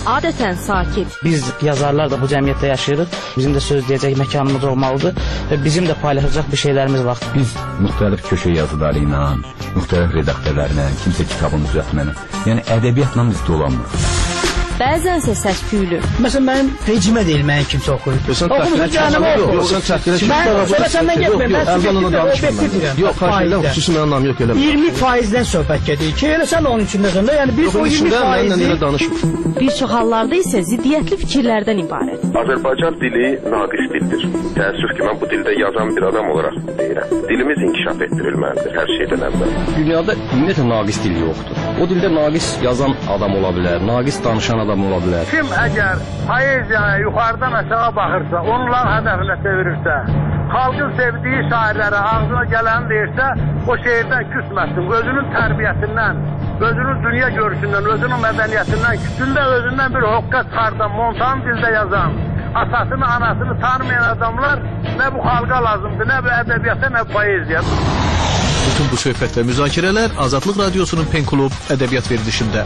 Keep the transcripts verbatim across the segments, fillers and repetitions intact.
adətən sakit. Biz yazarlar da bu cəmiyyətdə yaşayırıq. Bizim də söz deyəcək məkanımız olmalıdır və bizim də paylaşacaq bir şeylərimiz var. Biz müxtəlif köşə yazıları ilə, müxtəlif redaktörlərlə, kimsə kitabını düzəltməklə, yəni ədəbiyyatla biz dolanmırıq. Bəzənsə səs küylü. Məsələn, mənim vecimə deyil, mənim kimsə oxuyur. Oxumuşun canımı oxuyur. Yox, sən təhqilə çıxmır. Sonra səndən getməyim, mən subjektiv deyirəm. Yox, xarşıyla xüsusi mənim anlam yox elə. iyirmi faizdən söhbət gedir ki, elə sən onun içindəsən də, yəni bir o iyirmi faizi. Bir çox hallarda isə ziddiyyətli fikirlərdən ibarət. Azərbaycan dili naqis dildir. Təəssüf ki, mən bu dildə yazan bir adam olaraq deyirəm. Dilimiz inkişaf etdirilməlidir hər şeydən əvvəl. Dünyada ümumiyyətlə naqis dil yoxdur. O dildə naqis yazan adam ola bilər, naqis danışan adam ola bilər. Kim əgər poeziyaya yuxarıdan aşağı baxırsa, onların hədəfinə çevirirsə, xalqın sevdiyi şairlərə ağzına gələni deyirsə, o şeirdən küsməsin, özünün tərbiyəsindən, özünün dünya görüşündən, özünün mədəniyyətindən, küçündə özündən bir hoqqa çıxardan, montan dildə yazan, atasını, anasını tanımayan adamlar nə bu xalqa lazımdır, nə bu ədəbiyyata, nə bu poeziya. Bütün bu söhbət və müzakirələr Azadlıq Radiosunun Pen Klub ədəbiyyat verilişində.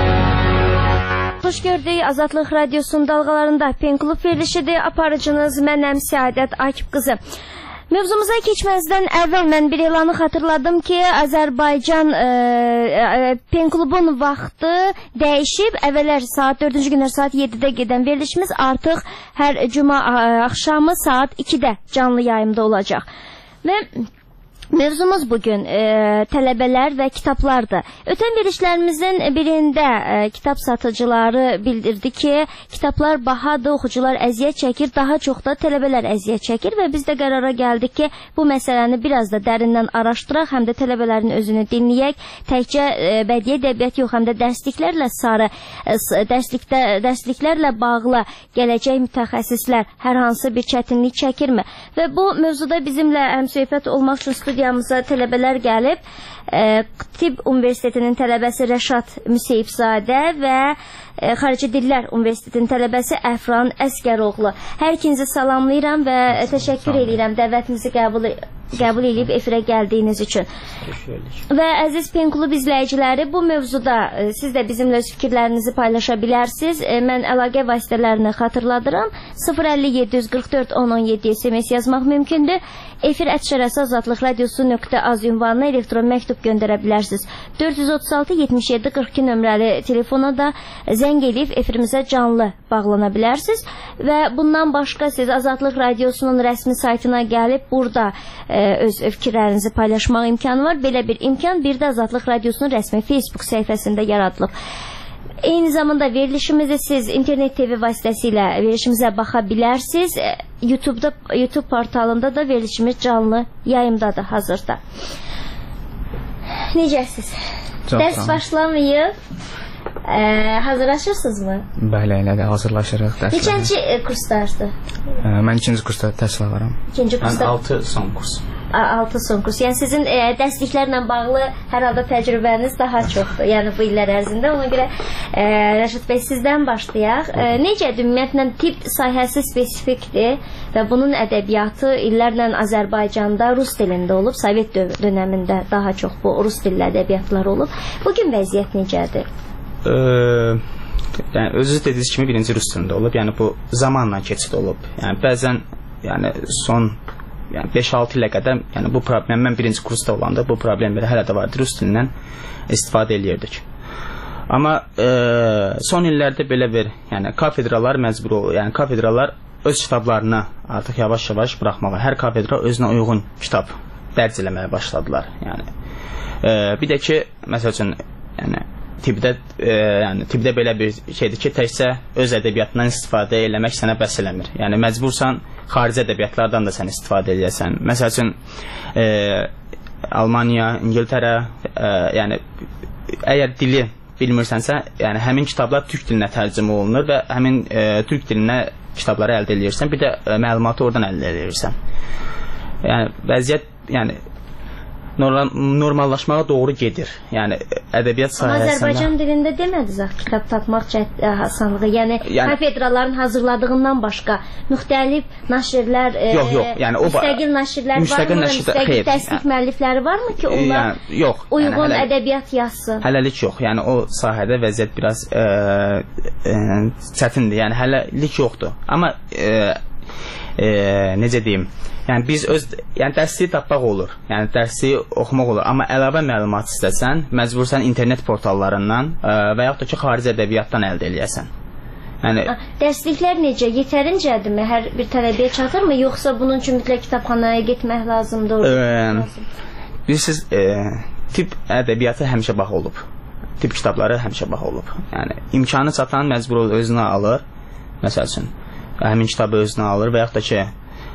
Xoş gördük, Azadlıq Radiosunun dalğalarında Pen Klub verilişidir. Aparıcınız mənəm Səadət Akif qızı. Mövzumuza keçməzdən əvvəl mən bir elanı xatırladım ki, Azərbaycan e, e, Pen Klubun vaxtı dəyişib. Əvvəllər saat dördüncü günlər saat yeddidə gedən verilişimiz artıq hər cuma axşamı saat ikidə canlı yayımda olacaq. Və mövzumuz bugün e, tələbələr və kitablardır. Ötən verilişlərimizin birində e, kitab satıcıları bildirdi ki, kitablar bahadır, oxucular əziyyət çəkir, daha çox da tələbələr əziyyət çəkir və biz də qərara gəldik ki, bu məsələni biraz da dərindən araşdıraq, həm də tələbələrin özünü dinləyək, təkcə e, bədii ədəbiyyat yox, həm də dərsliklərlə sarı, e, dərslikdə, dərsliklərlə bağlı gələcək mütəxəssislər hər hansı bir çətinlik çəkirmi? Və bu mövzuda bizimlə həmsöhbət olmaq üçün studiyamıza tələbələr gəlib. E, Tibb Universitetinin tələbəsi Rəşad Müseyibzadə və e, Xarici Dillər Universitetinin tələbəsi Əfran Əsgəroğlu. Hər ikinizi salamlayıram və təşəkkür edirəm dəvətimizi qəbul qəbul edib efirə gəldiyiniz üçün. Və əziz Pen Klub izləyiciləri, bu mövzuda e, siz də bizimlə öz fikirlərinizi paylaşa bilərsiniz. E, mən əlaqə vasitələrini xatırladıram. sıfır əlli yeddi yüz qırx dörd on on yeddi S M S yazmaq mümkündür. Efir ətşərəsi azadlıq radiosu nöqtə az ünvanına elektron məktub göndərə bilərsiniz. dörd yüz otuz altı yetmiş yeddi qırx iki nömrəli telefona da zəng edib efirimizə canlı bağlana bilərsiniz. Və bundan başqa siz Azadlıq radiosunun rəsmi saytına gəlib burada e, öz fikirlərinizi paylaşmaq imkanı var. Belə bir imkan bir də Azadlıq radiosunun rəsmi Facebook səhifəsində yaradılıb. Eyni zamanda verilişimizi siz internet T V vasitəsilə verilişimizə baxa bilərsiniz. YouTube'da, YouTube portalında da verilişimiz canlı yayımdadır hazırda. Necəsiz? Dərs başlamayıb. Ee, hazırlaşırsınız mı? Bəli, elə də hazırlaşırıq dərslərə. Neçənci kursdarsınız? Ee, mən ikinci kursda təhsil alıram. İkinci kursda? Mən altı son kurs. altı son kurs. Yəni sizin e, dərsliklərlə bağlı hər halda təcrübəniz daha çoxdur. Yəni bu illər ərzində. Ona görə e, Rəşad bəy sizdən başlayaq. E, necədir? Ümumiyyətlə tibb sahəsi spesifikdir və bunun ədəbiyyatı illərlə Azərbaycanda rus dilində olub. Sovet dönəmində daha çox bu rus dilli ədəbiyyatlar olub. Bugün vəziyyət necədir? Ee, yəni özünüz dediyiniz kimi birinci rus dilində olub. Yəni bu zamanla keçid olub. Yəni bəzən yəni son yəni beş altı ilə qədər yəni bu problem mən birinci kursda olanda bu problemlər hələ də vardı. Rus dilindən istifadə eləyirdik. Amma e, son illərdə belə bir yəni kafedralar məcbur oldu. Yəni kafedralar öz kitablarını artıq yavaş-yavaş buraxmağa, hər kafedra özünə uyğun kitab dərc eləməyə başladılar. Yəni e, bir də ki, məsəl üçün yəni tibbdə e, yəni tibbdə belə bir şeydir ki, təkcə öz ədəbiyyatından istifadə eləmək sənə bəs eləmir. Yəni məcbursan xarici ədəbiyyatlardan da sən istifadə edəsən. Məsəl üçün e, Almaniya, İngiltərə, e, yəni əgər dili bilmirsənsə, yəni həmin kitablar türk dilinə tərcümə olunur və həmin e, türk dilinə kitabları əldə edirsən, bir də e, məlumatı oradan əldə edirsən. Yəni vəziyyət yəni normal, normallaşmağa doğru gedir. Yəni ədəbiyyat sahəsində. Azərbaycan dilində demədiniz axı kitab tapmaq asanlığı. Yəni, yəni kafedraların hazırladığından başqa müxtəlif naşirlər, yox, yox, yəni o müstəqil naşirlər müstəqil varmı? Nəşirlər, müstəqil xeyr, təsdiq yəni, müəllifləri varmı ki, onlar yəni, yox, uyğun yəni, hələ, ədəbiyyat yazsın? Hələlik yox. Yəni o sahədə vəziyyət biraz ə, ə, çətindir. Yəni hələlik yoxdur. Amma ə, ə, necə deyim? Yəni biz öz, yəni dərsliyi tapmaq olur. Yəni dərsliyi oxumaq olur. Amma əlavə məlumat istəsən, məcbursan internet portallarından ə, və yaxud da ki, xarici ədəbiyyatdan əldə eləyəsən. Yəni dərsliklər necə? Yetərincədirmi? Hər bir tələbəyə çatırmı? Yoxsa bunun üçün mütləq kitabxanaya getmək lazımdır? Ə, bilirsiniz, ə, tip ədəbiyyatı həmişə baha olub. Tip kitabları həmişə baha olub. Yəni imkanı çatan məcbur özünə alır. Məsəl üçün, həmin kitabı özünə alır və yaxud da ki,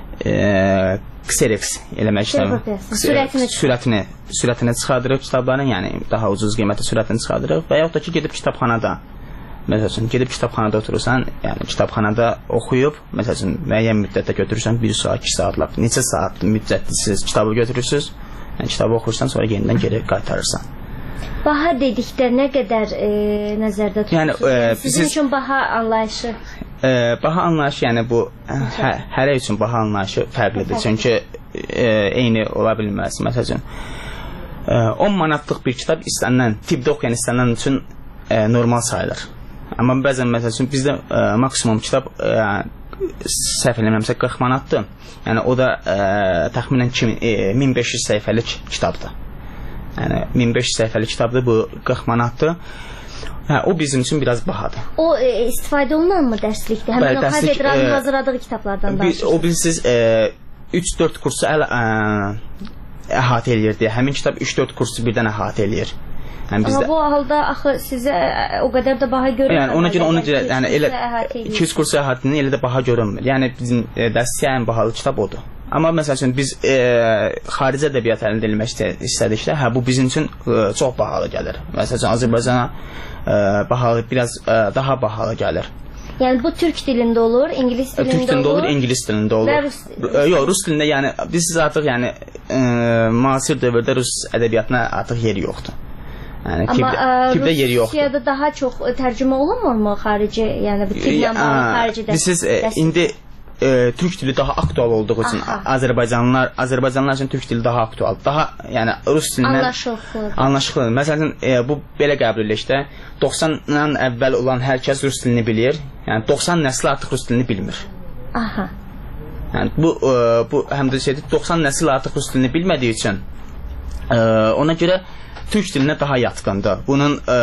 Xerox eləmək istəyirəm. Sürətini, sürətini, sürətini çıxardırıq kitabların, yəni daha ucuz qiymətə sürətini çıxardırıq və yaxud da ki, gedib kitabxanada, məsəl üçün, gedib kitabxanada oturursan, yəni kitabxanada oxuyub, məsəl üçün, müəyyən müddətdə götürürsən, bir saat, iki saatlar, neçə saat müddətlisiz kitabı götürürsünüz, yəni kitabı oxursan, sonra yenidən geri qaytarırsan. Baha dedikdə nə qədər e, nəzərdə tutursunuz? Yəni, e, Sizin siz, üçün baha anlayışı? E, baha anlayışı, yəni bu, hə, hərə üçün baha anlayışı fərqlidir. Çünki e, eyni ola bilməz. Məsəl üçün, e, on manatlıq bir kitab istənilən, tipdə oxuyan istənilən üçün e, normal sayılır. Amma bəzən, məsəl üçün, bizdə e, maksimum kitab e, səhv eləməmsə qırx manatdır. Yəni, o da e, təxminən min beş yüz səhifəlik kitabdır. Yəni min beş yüz səhifəlik kitabdır, bu qırx manatdır. Hə, o bizim üçün biraz bahadır. O e, istifadə olunanmı dərslikdə? Həmin o kafedranın e, hazırladığı kitablardan danışırsınız. O bilirsiniz, üç dörd kursu əl, ə, əhatə eləyir deyə. Həmin kitab üç dörd kursu birdən əhatə eləyir. Yəni, bizdə... Amma bu halda axı sizə o qədər də baha görünmür. Yəni ona görə, ona görə, yəni elə iki yüz kursu əhatənin elə də baha görünmür. Yəni bizim e, dərsliyə ən bahalı kitab odur. Amma məsəl üçün biz e, xarici ədəbiyyat əldə edilmək istədikdə, hə bu bizim üçün e, çox bahalı gəlir. Məsəl üçün Azərbaycana e, bahalı, biraz e, daha bahalı gəlir. Yəni bu türk dilində olur, ingilis dilində olur. Türk dilində olur, ingilis dilində olur. Və rus dilində. Yox, rus dilində, yəni biz siz artıq yəni e, müasir dövrdə rus ədəbiyyatına artıq yeri yoxdur. Yəni tipdə yeri yoxdur. Amma Rusiyada daha çox tərcümə olunmurmu xarici, yəni bu tiplə bağlı xaricidə? Siz indi E, türk dili daha aktual olduğu için Azərbaycanlılar Azərbaycanlılar üçün türk dili daha aktual. Daha yəni rus dilindən anlaşılır. Anlaşılır. Məsələn, e, bu belə qəbul edilir ki, doxsandan əvvəl olan hər kəs rus dilini bilir. Yəni doxsan nəsli artıq rus dilini bilmir. Aha. Yəni bu e, bu həm də şeydir, doxsan nəsil artıq rus dilini bilmədiyi üçün e, ona görə türk dilinə daha yatkındır. Bunun e,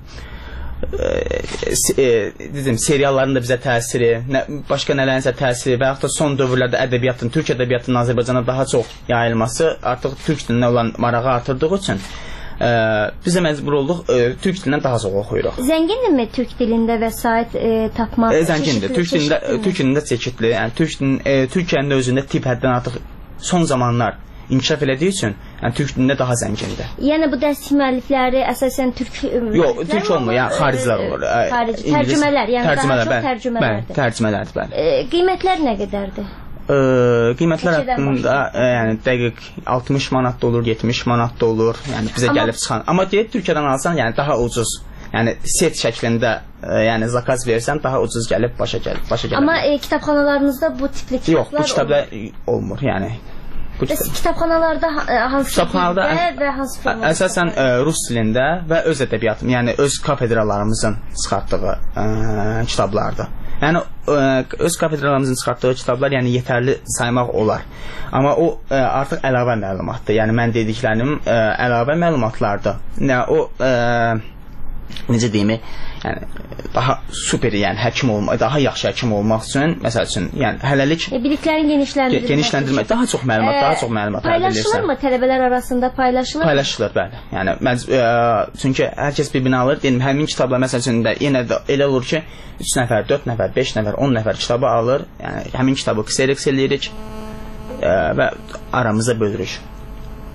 E, dedim, serialların da bizə təsiri, nə, başqa nələrinsə təsiri və yaxud da son dövrlərdə ədəbiyyatın, türk ədəbiyyatının Azərbaycana daha çox yayılması artıq türk dilinə olan marağı artırdığı üçün e, bizə məcbur olduq, e, türk dilindən daha çox oxuyuruq. Zəngindirmi türk dilində vəsait e, tapmaq? E, zəngindir. Türk dilində, türk dilində çeşidli. Yəni türk dilin, e, Türkiyənin özündə tip həddən artıq son zamanlar inkişaf elədiyi üçün, yəni türk dilində daha zəngindir. Yəni bu dərs müəllifləri əsasən türk Yox, türk olmur, yəni xaricilər olur. Xarici tərcümələr, yəni tərcümələr, daha çox tərcümələrdir. Bəli, tərcümələrdir, bəli. E, qiymətlər nə qədərdir? E, qiymətlər haqqında e, yəni dəqiq altmış manat da olur, yetmiş manat da olur. Yəni bizə Amma... gəlib çıxan. Amma deyək Türkiyədən alsan, yəni daha ucuz. Yəni set şəklində, e, yəni zakaz versən daha ucuz gəlib başa gəlir, başa gəlir. Amma e, kitabxanalarınızda bu tipli kitablar Yox, bu kitablar olmur, yəni. Bəs kitabxanalarda hansı kitabxanada və hansı formada? Əsasən ə, rus dilində və öz ədəbiyyatım, yəni öz kafedralarımızın çıxartdığı ə, kitablardır. Yəni ə, öz kafedralarımızın çıxartdığı kitablar yəni yetərli saymaq olar. Amma o ə, artıq əlavə məlumatdır. Yəni mən dediklərim ə, əlavə məlumatlardır. Yəni o ə, necə deyim, yəni daha super, yəni həkim olmaq, daha yaxşı həkim olmaq üçün, məsəl üçün, yəni hələlik e, biliklərin genişləndirilməsi, genişləndirmək, daha çox məlumat, e, daha çox məlumat əldə edirsən. Paylaşılırmı tələbələr arasında paylaşılır? Paylaşılır, bəli. Yəni məc ə, çünki hər kəs bir-birini alır. Deyim, həmin kitablar məsəl üçün də yenə də elə olur ki, üç nəfər, dörd nəfər, beş nəfər, on nəfər kitabı alır. Yəni həmin kitabı Xerox eləyirik ə, və aramızda bölürük.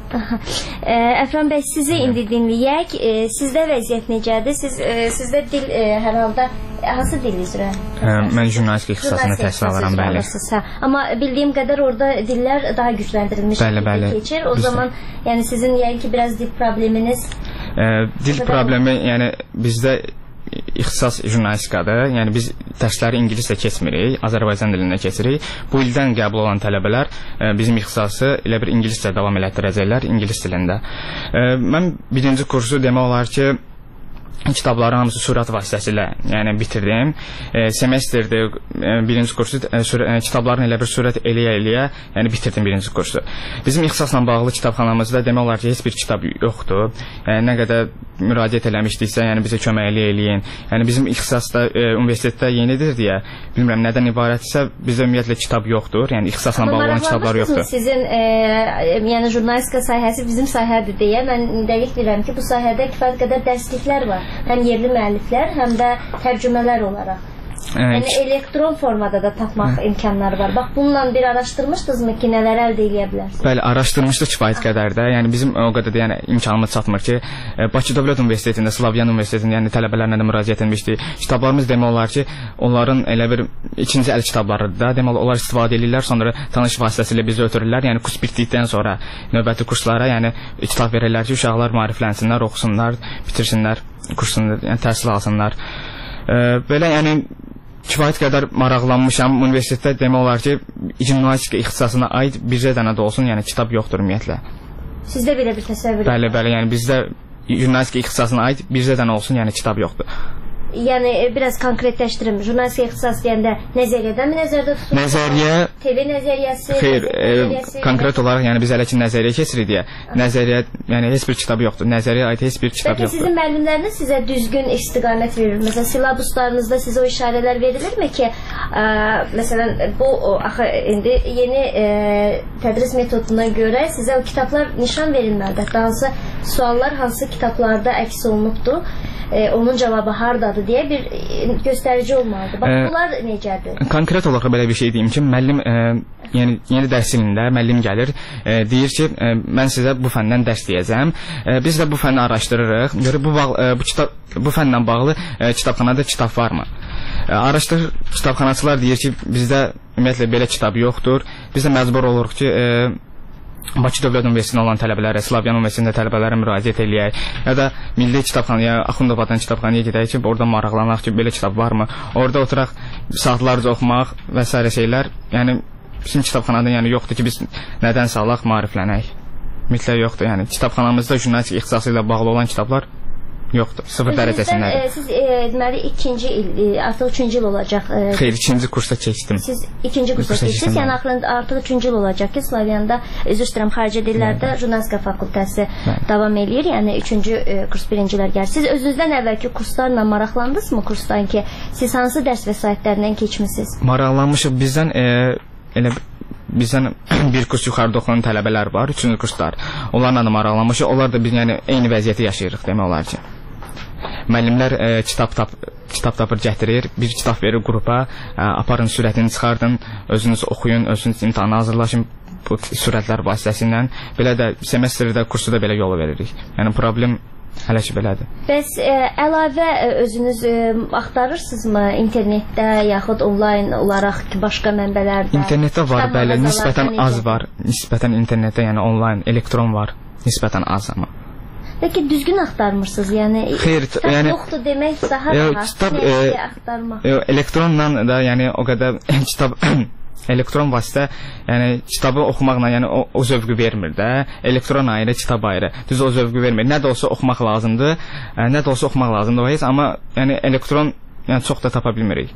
E, Əfran bəy, sizi indi dinləyək. E, sizdə vəziyyət necədir? Siz, e, sizdə dil e, hər halda hansı dil üzrə? Mən jurnalistika ixtisasında təhsil alıram, bəli. Amma bildiyim qədər orada dillər daha gücləndirilmiş bəli, bəli. keçir. O Bizdə. zaman yəni sizin yəni ki biraz dil probleminiz e, dil problemi yəni bizdə ixtisas jurnalistikadır. Yəni biz dərsləri ingiliscə keçmirik, Azərbaycan dilində keçirik. Bu ildən qəbul olan tələbələr e, bizim ixtisası elə bir ingiliscə davam elətdirəcəklər, ingilis dilində. E, mən birinci kursu demək olar ki kitabları hamısı sürət vasitəsilə yəni bitirdim. E, semestrdə e, birinci kursu e, sürə, e, kitabların elə bir sürət eləyə-eləyə yəni bitirdim birinci kursu. Bizim ixtisasla bağlı kitabxanamızda demək olar ki heç bir kitab yoxdur. E, nə qədər müraciət eləmişdiksə, yəni bizə kömək eləyin. Yəni bizim ixtisasda e, universitetdə yenidir deyə, bilmirəm nədən ibarətsə, bizdə ümumiyyətlə kitab yoxdur. Yəni ixtisasla bağlı olan kitablar yoxdur. Sizin e, yəni jurnalistika sahəsi bizim sahədir deyə mən dəqiq bilirəm ki, bu sahədə kifayət qədər dərsliklər var. Həm yerli müəlliflər, həm də tərcümələr olaraq. Evet. Yəni elektron formada da tapmaq Hı. imkanları var. Bax, bununla bir araşdırmışdınızmı ki, nələr əldə edə bilərsiniz? Bəli, araşdırmışdıq kifayət qədər də. Yəni bizim o qədər də yəni imkanımız çatmır ki, Bakı Dövlət Universitetində, Slavyan Universitetində yəni tələbələrlə də müraciət etmişdik. Kitablarımız demək olar ki, onların elə bir ikinci əl kitablarıdır da. Demək olar onlar istifadə edirlər, sonra tanış vasitəsilə bizi ötürürlər. Yəni kurs bitdikdən sonra növbəti kurslara yəni kitab verirlər ki, uşaqlar maariflənsinlər, oxusunlar, bitirsinlər kursunu, yəni təhsil alsınlar. E, belə yəni kifayət qədər maraqlanmışam. Universitetdə demək olar ki, jurnalistika ixtisasına aid bircə dənə də olsun, yəni kitab yoxdur ümumiyyətlə. Sizdə belə bir təsəvvür? Bəli, bəli, yəni bizdə jurnalistika ixtisasına aid bircə dənə olsun, yəni kitab yoxdur. Yəni biraz konkretləşdirim. Jurnalistika ixtisası deyəndə nəzəriyyədən mi nəzərdə tutulur? Nəzəriyyə T V nəzəriyyəsi. Xeyr, e, konkret olaraq yəni biz hələ ki nəzəriyyə keçirik deyə. Nəzəriyyə, yəni heç bir kitab yoxdur. Nəzəriyyəyə aid heç bir kitab Peki, yoxdur. Sizin müəllimləriniz sizə düzgün istiqamət verir. Məsələn, silabuslarınızda sizə o işarələr verilirmi ki, ə, məsələn, bu o, axı indi yeni ə, tədris metoduna görə sizə o kitablar nişan verilməlidir. Hansı suallar hansı kitablarda əks olunubdur? E, onun cavabı hardadır deyə bir göstərici olmalıdır. Bax, e, bunlar necədir? Konkret olaraq belə bir şey deyim ki, müəllim e, yəni yeni dərs ilində müəllim gəlir, e, deyir ki, e, mən sizə bu fəndən dərs deyəcəm. E, biz də bu fənni araşdırırıq. Görə bu e, bu kitab bu fənlə bağlı e, kitabxanada kitab varmı? E, araşdırır, kitabxanaçılar deyir ki, bizdə ümumiyyətlə belə kitab yoxdur. Biz də məcbur oluruq ki, e, Bakı Dövlət Universitetində olan tələbələrə, Slavyan Universitetində tələbələrə müraciət eləyək, ya da Milli Kitabxanaya, Axundovadan kitabxanaya gedək ki, orada maraqlanaq ki, belə kitab varmı? Orada oturaq saatlarca oxumaq və s. şeylər, yəni bizim kitabxanada yəni yoxdur ki, biz nədən sağlaq, maariflənək. Mütləq yoxdur, yəni kitabxanamızda jurnalistika ixtisası ilə bağlı olan kitablar yoxdur, sıfır dərəcəsindədir. E, siz e, deməli ikinci il, e, artıq üçüncü il olacaq. E, Xeyr, ikinci kursda keçdim. Siz ikinci kursda keçdiniz, yəni artıq, artıq üçüncü il olacaq ki, Slavyanda, üzr istəyirəm, xarici dillərdə jurnalistika fakültəsi davam eləyir, yəni üçüncü e, kurs birincilər gəlir. Siz özünüzdən əvvəlki kurslarla maraqlandınızmı kursdan ki, siz hansı dərs vəsaitlərindən keçmisiniz? Maraqlanmışıq, bizdən e, elə bizdən bir kurs yuxarıda oxuyan tələbələr var, üçüncü kurslar. Onlarla da maraqlanmışıq, onlar da biz yəni eyni vəziyyəti yaşayırıq demək olar ki. Müəllimlər e, kitab tap kitab tapır gətirir, bir kitab verir qrupa, e, aparın sürətini çıxardın, özünüz oxuyun, özünüz imtahana hazırlaşın bu sürətlər vasitəsilə. Belə də semestrdə kursu da belə yolu veririk. Yəni problem hələ ki belədir. Bəs e, əlavə e, özünüz e, axtarırsınızmı internetdə yaxud onlayn olaraq ki, başqa mənbələrdə? İnternetdə var, bəli, nisbətən az var. Nisbətən internetdə, yəni onlayn, elektron var, nisbətən az amma. Peki düzgün axtarmırsınız, yəni Xeyr, kitab yəni, yoxdur demək daha rahat, kitab, nə e, axtarmaq? E, elektronla da, yəni o qədər kitab, elektron vasitə, yəni kitabı oxumaqla yəni o, o zövqü vermir də, elektron ayrı, kitab ayrı, düz o zövqü vermir. Nə də olsa oxumaq lazımdır, e, nə də olsa oxumaq lazımdır o heç, amma yəni elektron yəni çox da tapa bilmirik.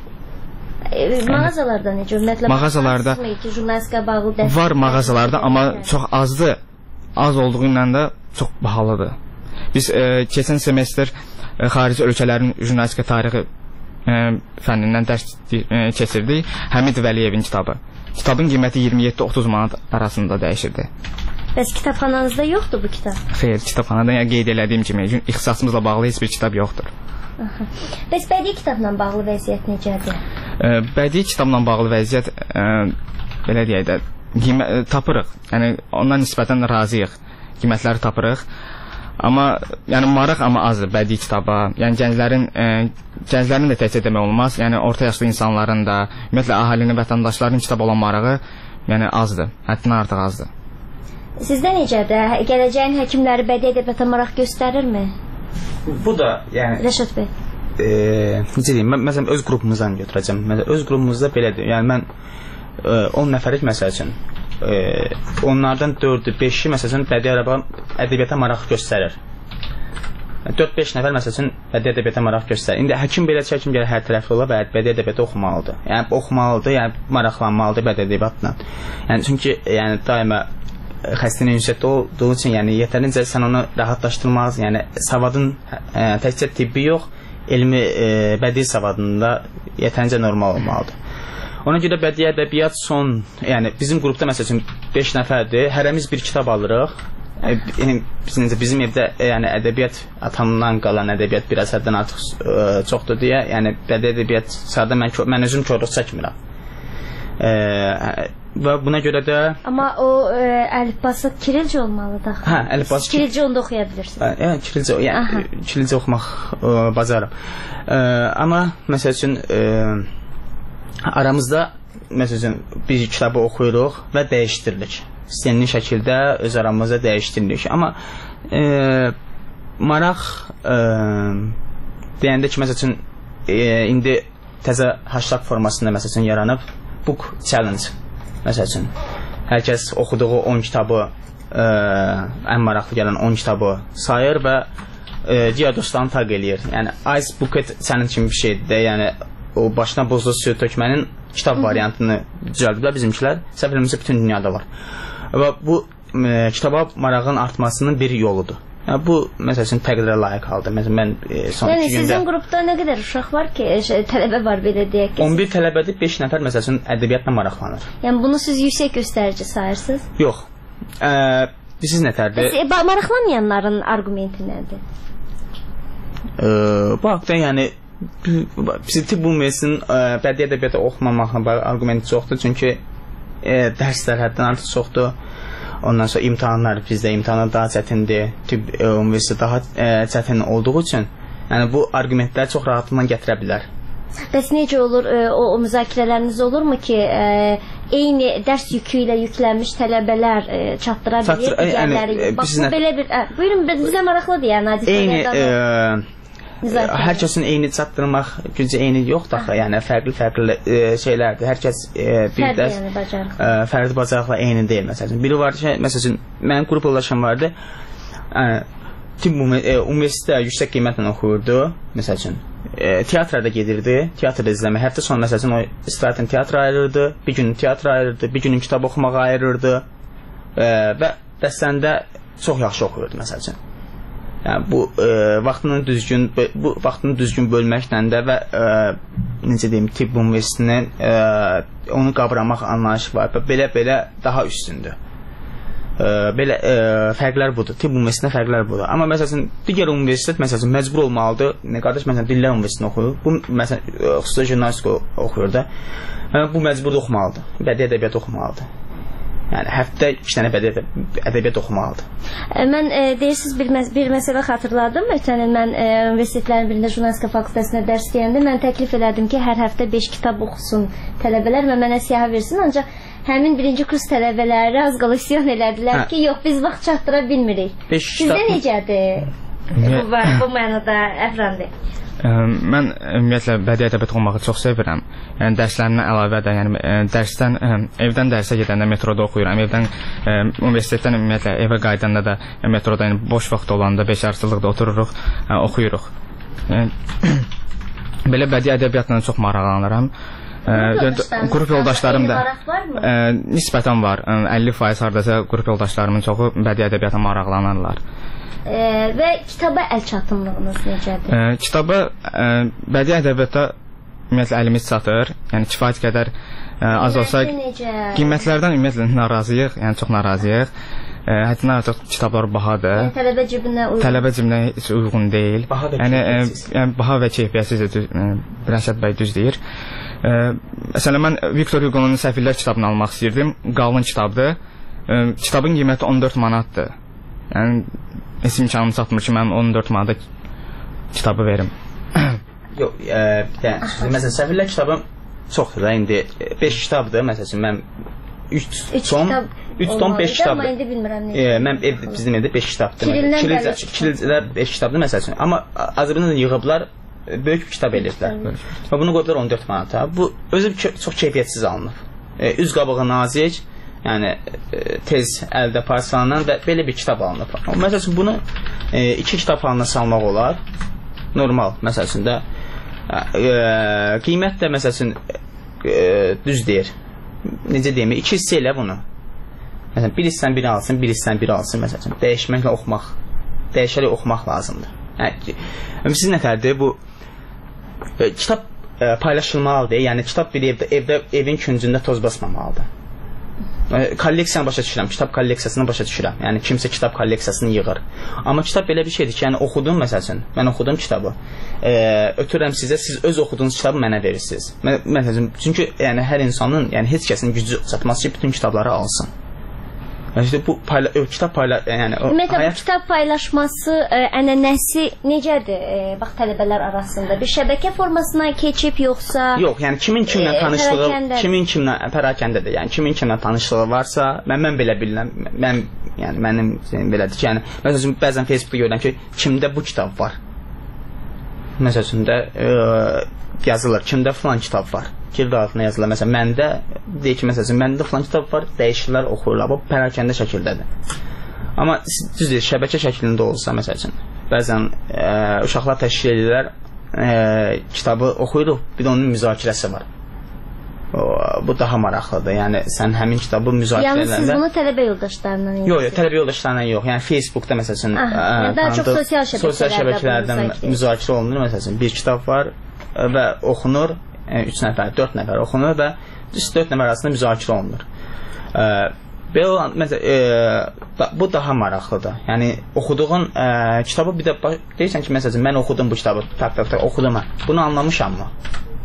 E, mağazalarda necə? Ümumiyyətlə mağazalarda jurnalistika bağlı dərs var mağazalarda, amma çox azdır. Az olduğu ilə də çox bahalıdır. Biz e, keçən semestr e, xarici ölkələrin jurnalistika tarixi e, fənnindən dərs e, keçirdik. Həmid Vəliyevin kitabı. Kitabın qiyməti iyirmi yeddi otuz manat arasında dəyişirdi. Bəs kitabxananızda yoxdur bu kitab? Xeyr, kitabxanada yəni qeyd elədiyim kimi ixtisasımızla bağlı heç bir kitab yoxdur. Aha. Bəs bədii kitabla bağlı vəziyyət necədir? E, bədii kitabla bağlı vəziyyət e, belə deyək də qiymət tapırıq. Yəni ondan nisbətən razıyıq. Qiymətləri tapırıq. Amma yəni maraq amma azdır bədii kitaba. Yəni gənclərin e, gənclərin də təkcə demək olmaz. Yəni orta yaşlı insanların da, ümumiyyətlə əhalinin, vətəndaşların kitab olan marağı yəni azdır. Həddindən artıq azdır. Sizdə necədir? Gələcəyin həkimləri bədii ədəbiyyata maraq göstərirmi? Bu da yəni Rəşad bəy. E, necə deyim, mən məsələn öz qrupumuzdan götürəcəm. Məsələn öz qrupumuzda belədir. Yəni mən e, on nəfərlik məsəl üçün e, onlardan dördü, beşi məsəl üçün bədii ədəbiyyata maraq göstərir. dörd beş nəfər məsəl üçün bədii ədəbiyyata maraq göstərir. İndi həkim belə həkim gəlir hər tərəfli ola və bədii ədəbiyyatı oxumalıdır. Yəni oxumalıdır, yəni maraqlanmalıdır bədii ədəbiyyatla. Yəni çünki yəni daima xəstənin ünsiyyətdə olduğu üçün yəni yetərincə sən onu rahatlaşdırmalısın. Yəni savadın e, təkcə tibbi yox, elmi e, bədii savadında yetərincə normal olmalıdır. Ona görə bədii ədəbiyyat son, yəni bizim qrupda məsəl üçün beş nəfərdir, hərəmiz bir kitab alırıq. Yəni bizim, bizim evdə yəni ədəbiyyat atamdan qalan ədəbiyyat bir əsərdən artıq e, çoxdur deyə, yəni bədii ədəbiyyat sadə mən mən özüm korluq çəkmirəm. E, və buna görə də amma o e, əlifbası Kirilcə olmalıdır. Hə, əlifbası Kirilcə onda oxuya bilirsiniz. Yəni Kirilcə, yəni Kirilcə oxumaq e, bacarım. E, amma məsəl üçün e, aramızda məsəl üçün bir kitabı oxuyuruq və dəyişdiririk. İstənilən şəkildə öz aramızda dəyişdiririk. Amma e, maraq e, deyəndə ki, məsəl üçün e, indi təzə hashtag formasında məsəl üçün yaranıb book challenge. Məsəl üçün hər kəs oxuduğu on kitabı e, ən maraqlı gələn on kitabı sayır və e, digər dostlarını taq eləyir. Yəni Ice Bucket challenge kimi bir şeydir də, yəni o başına bozlu suyu tökmənin kitab variantını düzəldiblər bizimkilər. Səhv eləmirəmsə bütün dünyada var. Və bu e, kitaba marağın artmasının bir yoludur. Yəni bu məsəl üçün təqdirə layiq haldır. Məsələn mən e, son yəni, iki gündə sizin qrupda nə qədər uşaq var ki, şey, tələbə var belə deyək ki? on bir tələbədir, beş nəfər məsəl üçün ədəbiyyatla maraqlanır. Yəni bunu siz yüksək göstərici sayırsınız? Yox. E, siz nətərdir? E, maraqlanmayanların argumenti nədir? E, bu haqda yəni bizi tibb üniversitesinin e, bədii ədəbiyyatı oxumamaqla bağlı argumenti çoxdur. Çünki e, dərslər həddən artıq çoxdur. Ondan sonra imtahanlar bizdə imtahanlar daha çətindir. Tibb e, üniversitesi daha e, çətin olduğu üçün yəni bu argumentləri çox rahatlıqla gətirə bilər. Bəs necə olur e, o, o müzakirələriniz olurmu ki, e, eyni dərs yükü ilə yüklənmiş tələbələr e, çatdıra bilir digərləri? Yəni, bax bu belə bir, ə, buyurun bizə maraqlıdır yəni hadisələrdən. Hər kəsin eyni çatdırmaq gücü eyni yoxdur axı, yəni fərqli-fərqli e, şeylərdir. Hər kəs e, bir dərs yəni, e, fərqli bacarıqla eyni deyil məsələn. Biri var ki, məsələn mənim qrup yoldaşım vardı. E, tibb e, universitetdə yüksək qiymətlə oxuyurdu məsələn. E, teatrda gedirdi, teatrda izləmə. Həftə sonu məsələn o istirahətən teatra ayırırdı, bir gün teatra ayırırdı, bir gün kitab oxumağa ayırırdı. E, və dəstəndə çox yaxşı oxuyurdu məsələn. Yəni bu e, vaxtını düzgün bu vaxtını düzgün bölməklə də və e, necə deyim tibb üniversitetinin e, onu qavramaq anlayışı var və belə-belə daha üstündür. E, belə e, fərqlər budur. Tibb üniversitetində fərqlər budur. Amma məsələn digər universitet məsələn məcbur olmalıdır. Nə qardaş məsələn dillər universitetində oxuyur. Bu məsələn xüsusi jurnalistika oxuyur da. Yəni bu məcbur oxumalıdır. Bədii ədəbiyyat oxumalıdır. Yəni həftə iki dənə bədii ədəbiyyat oxumalıdır. Mən e, deyirsiniz bir, məs bir məsələ xatırladım. Ötən il mən e, universitetlərin birində jurnalistika fakültəsində dərs deyəndə mən təklif elədim ki, hər həftə beş kitab oxusun tələbələr və mənə siyahı versin. Ancaq həmin birinci kurs tələbələri az qala isyan elədilər hə. Ki, yox biz vaxt çatdıra bilmirik. Sizdə kitab... necədir? Bu var, bu mənada Əfrandi. Mən ümumiyyətlə bədii ədəbiyyat oxumağı çox sevirəm. Yəni dərslərimdən əlavə də, yəni dərsdən evdən dərsə gedəndə metroda oxuyuram. Evdən ə, universitetdən ümumiyyətlə evə qayıdanda da ə, metroda yəni boş vaxt olanda beşarcılıqda otururuq, ə, oxuyuruq. Yəni, belə bədii ədəbiyyatla çox maraqlanıram. Qrup yoldaşlarım da ə, nisbətən var. əlli faiz hardasa qrup yoldaşlarımın çoxu bədii ədəbiyyata maraqlanırlar. E, və kitaba əl çatımlığınız necədir? E, kitaba e, bədii ədəbiyyata ümumiyyətlə əlimiz çatır. Yəni kifayət qədər e, az olsa qiymətlərdən ümumiyyətlə narazıyıq, yəni çox narazıyıq. E, həddindən artıq kitablar bahadır. Yəni tələbə cibinə uyğun. Tələbə cibinə heç uyğun deyil. Baha və yəni, e, yəni baha və keyfiyyətsiz düz, e, Rəşad bəy düz deyir. Məsələn, mən Victor Hugo'nun Səfirlər kitabını almaq istəyirdim. Qalın kitabdır. E, kitabın qiyməti on dörd manatdır. Yəni, heç imkanım çatmır ki, mən on dörd manata kitabı verim. Yox, e, yəni, məsələn, Səfirlər kitabı çoxdur da, indi beş kitabdır, məsələn, mən üç tom, üç tom beş kitabdır. Mən indi bilmirəm e, mən ev, bizim evdə beş kitabdır. Kirilcələr beş kitabdır, məsələn. Amma Azərbaycanda yığıblar, böyük kitab edirdilər. Və bunu qoydular on dörd manata. Bu, özü çox keyfiyyətsiz alınıb. E, üz qabağı nazik, yəni e, tez əldə parçalanan və belə bir kitab alınıb. Məsələn, bunu e, iki kitab halına salmaq olar. Normal, məsələn də e, qiymət də məsələn e, düz deyir. Necə deyim, iki hissə elə bunu. Məsələn, bir hissən biri alsın, bir hissən biri alsın, məsələn. Dəyişməklə oxumaq, dəyişərək oxumaq lazımdır. Yəni, siz nətərdir, bu e, kitab e, paylaşılmalıdır, yəni kitab bir evdə, evdə evin küncündə toz basmamalıdır. E, kolleksiyanı başa düşürəm, kitab kolleksiyasını başa düşürəm. Yəni, kimsə kitab kolleksiyasını yığır. Amma kitab belə bir şeydir ki, yəni oxudum, məsələn, mən oxudum kitabı. E, ötürəm sizə, siz öz oxuduğunuz kitabı mənə verirsiniz. Məsələn, çünki yəni, hər insanın, yəni heç kəsin gücü çatmaz ki, bütün kitabları alsın. Yəni, işte, bu payla kitab payla yəni Ümumiyyətlə, hayat... bu kitab paylaşması ə, ənənəsi necədir, ə, bax, tələbələr arasında? Bir şəbəkə formasına keçib, yoxsa... Yox, yəni kimin kimlə tanışlığı, kimin kimlə pərakəndədir, yəni kimin kimlə tanışlığı varsa, mən, mən belə bilirəm, mən, yəni mənim belədir ki, yəni, məsələn, bəzən Facebookda görürəm ki, kimdə bu kitab var? Məsələn də ə, yazılır, kimdə filan kitab var? Kirdə altına yazılır, məsələn, məndə deyək ki, məsələn, məndə filan kitab var, dəyişirlər, oxuyurlar, bu pərakəndə şəkildədir. Amma düzdür, şəbəkə şəklində olsa, məsələn, bəzən ə, uşaqlar təşkil edirlər, ə, kitabı oxuyuruq, bir də onun müzakirəsi var. O, bu daha maraqlıdır, yəni sən həmin kitabı müzakirə edəndə... Yəni siz bunu tələbə yoldaşlarından edirsiniz? Yox, yox, tələbə yoldaşlarından yox, yəni Facebookda, məsələn, ah, ə, yəni daha çox sosial şəbəkələrdə, sosial şəbəkələrdən müzakirə olunur, məsələn, bir kitab var və oxunur, üç nəfər, dörd nəfər oxunur və dörd nəfər arasında müzakirə olunur. E, belə olan, məsələn, e, bu daha maraqlıdır. Yəni, oxuduğun e, kitabı bir də, deyirsən ki, məsələn, mən oxudum bu kitabı, tak, tak, tak, oxudum mən. Bunu anlamışam mı?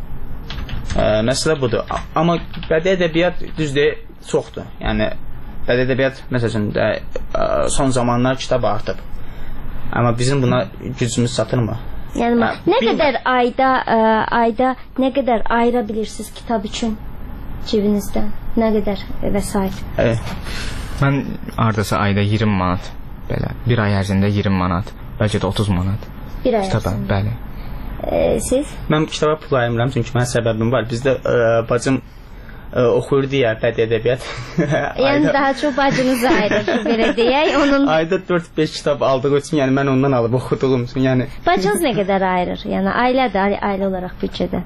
E, məsələ budur. Amma bədii ədəbiyyat düzdür, çoxdur. Yəni, bədii ədəbiyyat, məsələn, də, e, son zamanlar kitab artıb. Amma bizim buna gücümüz çatırmı? Yəni, hə, nə qədər ayda, ə, ayda nə qədər ayıra bilirsiniz kitab üçün cibinizdən? Nə qədər vəsait? Ə, mən ardasa ayda iyirmi manat, belə, bir ay ərzində iyirmi manat, bəlkə də otuz manat. Bir ay kitaba, ərzində? Bəli. E, siz? Mən kitaba pul ayırmıram, çünki mənim səbəbim var. Bizdə ə, bacım ə, oxuyurdu ya, bədii ədəbiyyat. Yəni ayda... daha çox bacınız ayırır, belə deyək. Onun... Ayda dörd beş kitab aldığı üçün, yəni mən ondan alıb oxuduğum üçün, yəni... Bacınız nə qədər ayırır? Yəni ailədir, ailə olaraq büdcədə?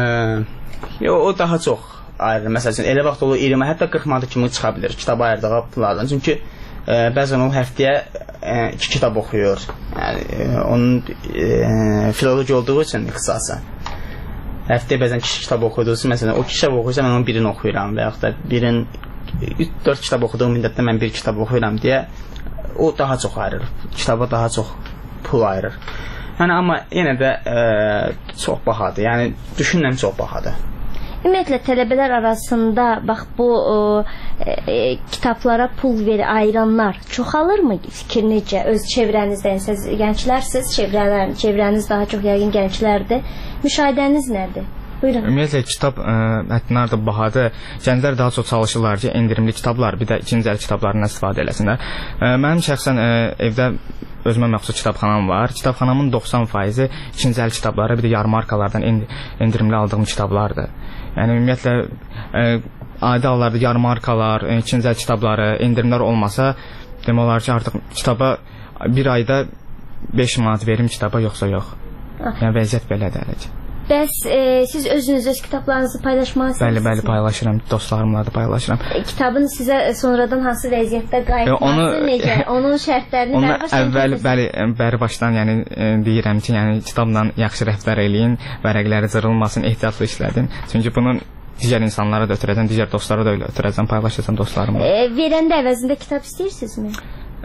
Ə, o daha çox ayırır. Məsələn, elə vaxt olur iyirmi, hətta qırx manat kimi çıxa bilir kitab ayırdığı pullardan. Çünki ə, bəzən o həftəyə ə, iki kitab oxuyur. Yəni, ə, onun ə, filoloji olduğu üçün ixtisası. Həftəyə bəzən kişi kitab oxuyduğusu, məsələn, o kitab oxuyursa mən onun birini oxuyuram və yaxud da birin üç dörd kitab oxuduğum müddətdə mən bir kitab oxuyuram deyə o daha çox ayırır. Kitaba daha çox pul ayırır. Yəni, amma yenə də ə, çox bahadır. Yəni, düşünürəm çox bahadır. Ümumiyyətlə, tələbələr arasında bax bu e, e, kitablara pul veri ayıranlar çoxalırmı fikir necə? Öz çevrənizdə, yəni siz gənclərsiniz, çevrələr, çevrəniz daha çox yəqin gənclərdir. Müşahidəniz nədir? Buyurun. Ümumiyyətlə, kitab mətnlər də bahadır. Gənclər daha çox çalışırlar ki, endirimli kitablar, bir də ikinci əl kitablarından istifadə eləsinlər. E, mənim şəxsən e, evdə özümə məxsus kitabxanam var. Kitabxanamın doxsan faizi ikinci əl kitabları, bir də yarmarkalardan endirimli aldığım kitablardır. Yəni, ümumiyyətlə, e, adi hallarda yarmarkalar, e, ikinci əl kitabları, endirimlər olmasa, demək olar ki, artıq kitaba bir ayda beş manat verim kitaba, yoxsa yox. Yəni, vəziyyət belədir hələ ki. Bəs e, siz özünüz öz kitablarınızı paylaşmalısınız? Bəli, bəli, paylaşıram. Dostlarımla da paylaşıram. E, kitabın sizə sonradan hansı vəziyyətdə qayıtması, onu, necə? Onun şərtlərini onu əvvəl, bəli, bəri başdan yəni, e, deyirəm ki, yəni, kitabla yaxşı rəftar eləyin, vərəqləri cırılmasın, ehtiyatlı işlədin. Çünki bunun digər insanlara da ötürəcəm, digər dostlara da öyle ötürəcəm, paylaşacam dostlarımla. E, verəndə əvəzində kitab istəyirsinizmi?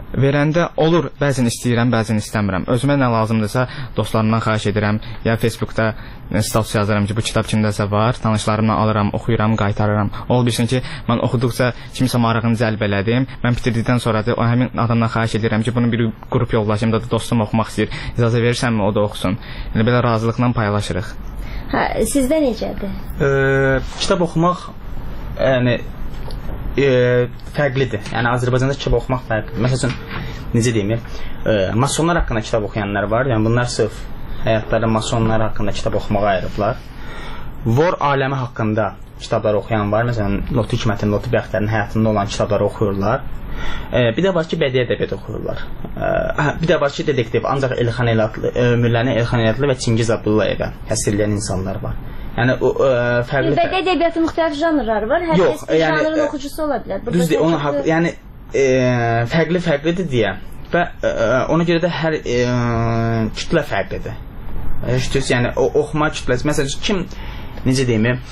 verəndə olur, bəzən istəyirəm, bəzən istəmirəm. Özümə nə lazımdırsa dostlarımdan xahiş edirəm, ya Facebookda status yazıram ki, bu kitab kimdəsə var, tanışlarımla alıram, oxuyuram, qaytarıram. Ol bilsin ki, mən oxuduqca kimsə marağını cəlb elədim. Mən bitirdikdən sonra da o həmin adamdan xahiş edirəm ki, bunu bir qrup yoldaşım da dostum oxumaq istəyir. İcazə verirsənmi o da oxusun. Yəni belə razılıqla paylaşırıq. Hə, sizdə necədir? E, kitab oxumaq yəni e, fərqlidir. Yəni Azərbaycanda kitab oxumaq fərqlidir. Məsələn, necə deyim, e, masonlar haqqında kitab oxuyanlar var. Yəni bunlar sırf həyatlarında masonlar haqqında kitab oxumağa ayırıblar. Vor aləmi haqqında kitablar oxuyan var. Məsələn, Lotu Hikmətin, Lotu Bəxtərin həyatında olan kitabları oxuyurlar. E, bir də var ki, bədii ədəbiyyat oxuyurlar. E, bir də var ki, detektiv, ancaq Elxan Elatlı, ömürlərini Elxan Elatlı və Çingiz Abdullayevə həsrləyən insanlar var. Yəni o e, fərqli bədii ədəbiyyatın müxtəlif janrları var. Hər yox, kəs bir yəni, janrın oxucusu ola bilər. Düzdür, onun haqq, yəni e, fərqli fərqlidir deyə və e, ona görə də hər e, kütlə fərqlidir. E, yəni o oxuma kütləsi, məsələn, kim necə deyim, e,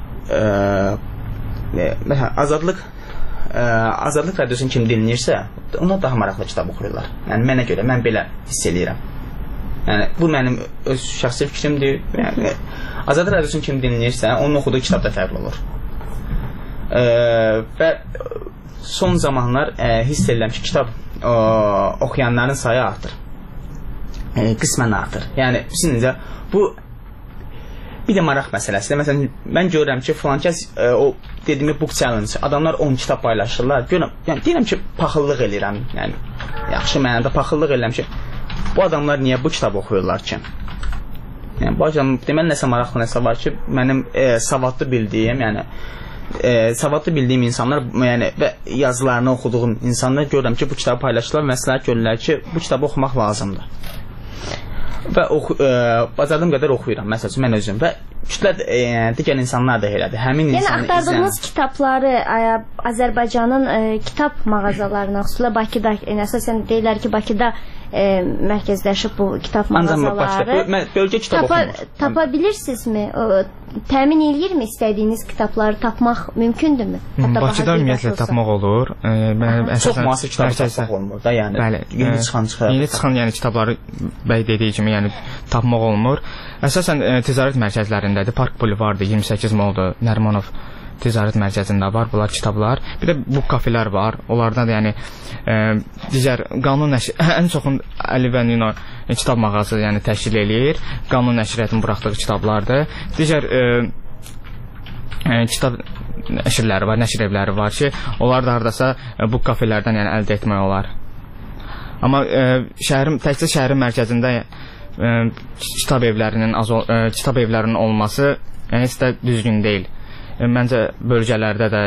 e, məsələn, azadlıq Ə, Azadlıq radiosunu kim dinləyirsə, ona daha maraqlı kitab oxuyurlar. Yəni mənə görə, mən belə hiss eləyirəm. Yəni bu mənim öz şəxsi fikrimdir. Yəni Azadlıq radiosunu kim dinləyirsə, onun oxuduğu kitab da fərqli olur. Ə, və son zamanlar ə, hiss edirəm ki, kitab ə, oxuyanların sayı artır. Ə, qismən artır. Yəni sizcə bu bir də maraq məsələsidir. Məsələn, mən görürəm ki, filan kəs ə, o dediyimi book challenge, adamlar on kitab paylaşırlar. Görürəm, yəni deyirəm ki, paxıllıq eləyirəm. Yəni yaxşı mənada paxıllıq eləyirəm ki, bu adamlar niyə bu kitab oxuyurlar ki? Yəni bu adam deməli nəsə maraqlı nəsə var ki, mənim e, savadlı bildiyim, yəni e, savadlı bildiyim insanlar, yəni və yazılarını oxuduğum insanlar görürəm ki, bu kitabı paylaşırlar, məsləhət görürlər ki, bu kitabı oxumaq lazımdır. Və oxu, e, bacardığım qədər oxuyuram, məsələn, mən özüm və kütlə e, digər insanlar da elədir. Həmin yəni, insanı axtardığınız izləyən... kitabları ə, Azərbaycanın ə, kitab mağazalarına, xüsusilə Bakıda, yəni, əsasən deyirlər ki, Bakıda ə, mərkəzləşib bu kitab mağazaları. Bölgə kitab tapa, oxumur. Tapa bilirsinizmi? O, təmin eləyirmi istədiyiniz kitabları tapmaq mümkündürmü? Bakıda ümumiyyətlə tapmaq olur. E, mən, çox müasir kitab tapmaq olmur da, yəni. Bəli, yeni çıxan çıxar. Yeni çıxan yəni kitabları bəy dediyi kimi yəni tapmaq olmur. Əsasən e, ticarət mərkəzlərindədir. Park Bulvarıdır, iyirmi səkkiz Moldur, Nərimanov ticarət mərkəzində var bunlar kitablar. Bir də bu kafelər var. Onlardan da yəni e, digər qanun nəşr ən çoxun Əli və Nino kitab mağazası yəni təşkil eləyir. Qanun nəşriyyatının buraxdığı kitablardır. Digər e, e, kitab nəşrləri var, nəşr evləri var ki, onlar da hardasa e, bu kafelərdən yəni əldə etmək olar. Amma e, şəhərin təkcə şəhərin mərkəzində e, kitab evlərinin az e, kitab evlərinin olması yəni heç də düzgün deyil. E, məncə bölgələrdə də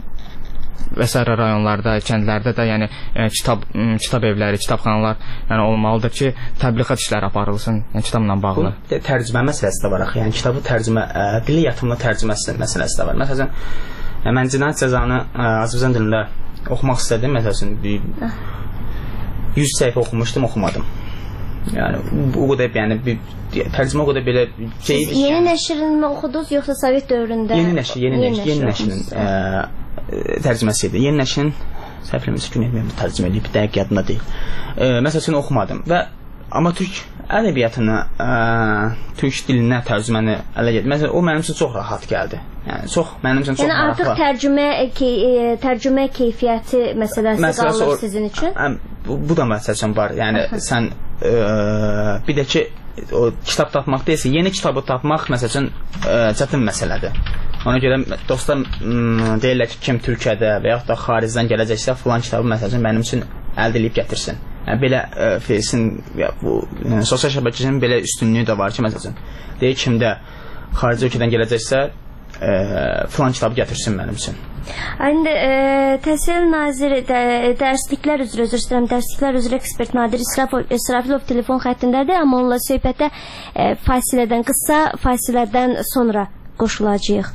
və sair rayonlarda, kəndlərdə də yəni e, kitab kitab evləri, kitabxanalar yəni olmalıdır ki, təbliğat işləri aparılsın, yəni kitabla bağlı. Bu tərcümə məsələsi də var axı. Yəni kitabı tərcümə, ə, dili yatımlı tərcüməsi məsələsi də var. Məsələn, mən Cinayət Cəzanı ə, Azərbaycan dilində oxumaq istədim. Məsələn, yüz səhifə oxumuşdum, oxumadım. Yəni bu qədər yəni bir tərcümə o qədər belə şey. Siz yeni nəşrini mi oxudunuz yoxsa Sovet dövründə? Yeni nəşr, yeni nəşr, yeni nəşrin ə, tərcüməsi idi. Yeni nəşrin səhifləməsi gün etməyəm tərcümə edib, dəqiq yadımda deyil. E, məsələn oxumadım və amma türk ədəbiyyatını, ə, türk dilinə tərcüməni ələ getdi. Məsələn o mənim üçün çox rahat gəldi. Yəni çox mənim üçün çox yəni, maraqlı. Yəni artıq tərcümə key, e, tərcümə keyfiyyəti məsələsi qalır o, sizin üçün? Ə, bu, bu da məsəl üçün var. Yəni Aha. sən ə, bir də ki o kitab tapmaq deyilsə, yeni kitabı tapmaq məsəl üçün ə, çətin məsələdir. Ona görə dostlar m, deyirlər ki, kim Türkiyədə və yaxud da xaricdən gələcəksə, filan kitabı məsəl üçün mənim üçün əldə edib gətirsin. Yəni belə ə, Face'in ya bu yəni, sosial şəbəkənin belə üstünlüyü də var ki, məsəl üçün deyir kimdə xarici ölkədən gələcəksə, ə, filan kitabı gətirsin mənim üçün. İndi e, Təhsil Naziri də, dərsliklər üzrə, özür istəyirəm, dərsliklər üzrə ekspert Nadir İsrafilov telefon xəttindədir, amma onunla söhbətə e, fasilədən, qısa fasilədən sonra qoşulacağıq.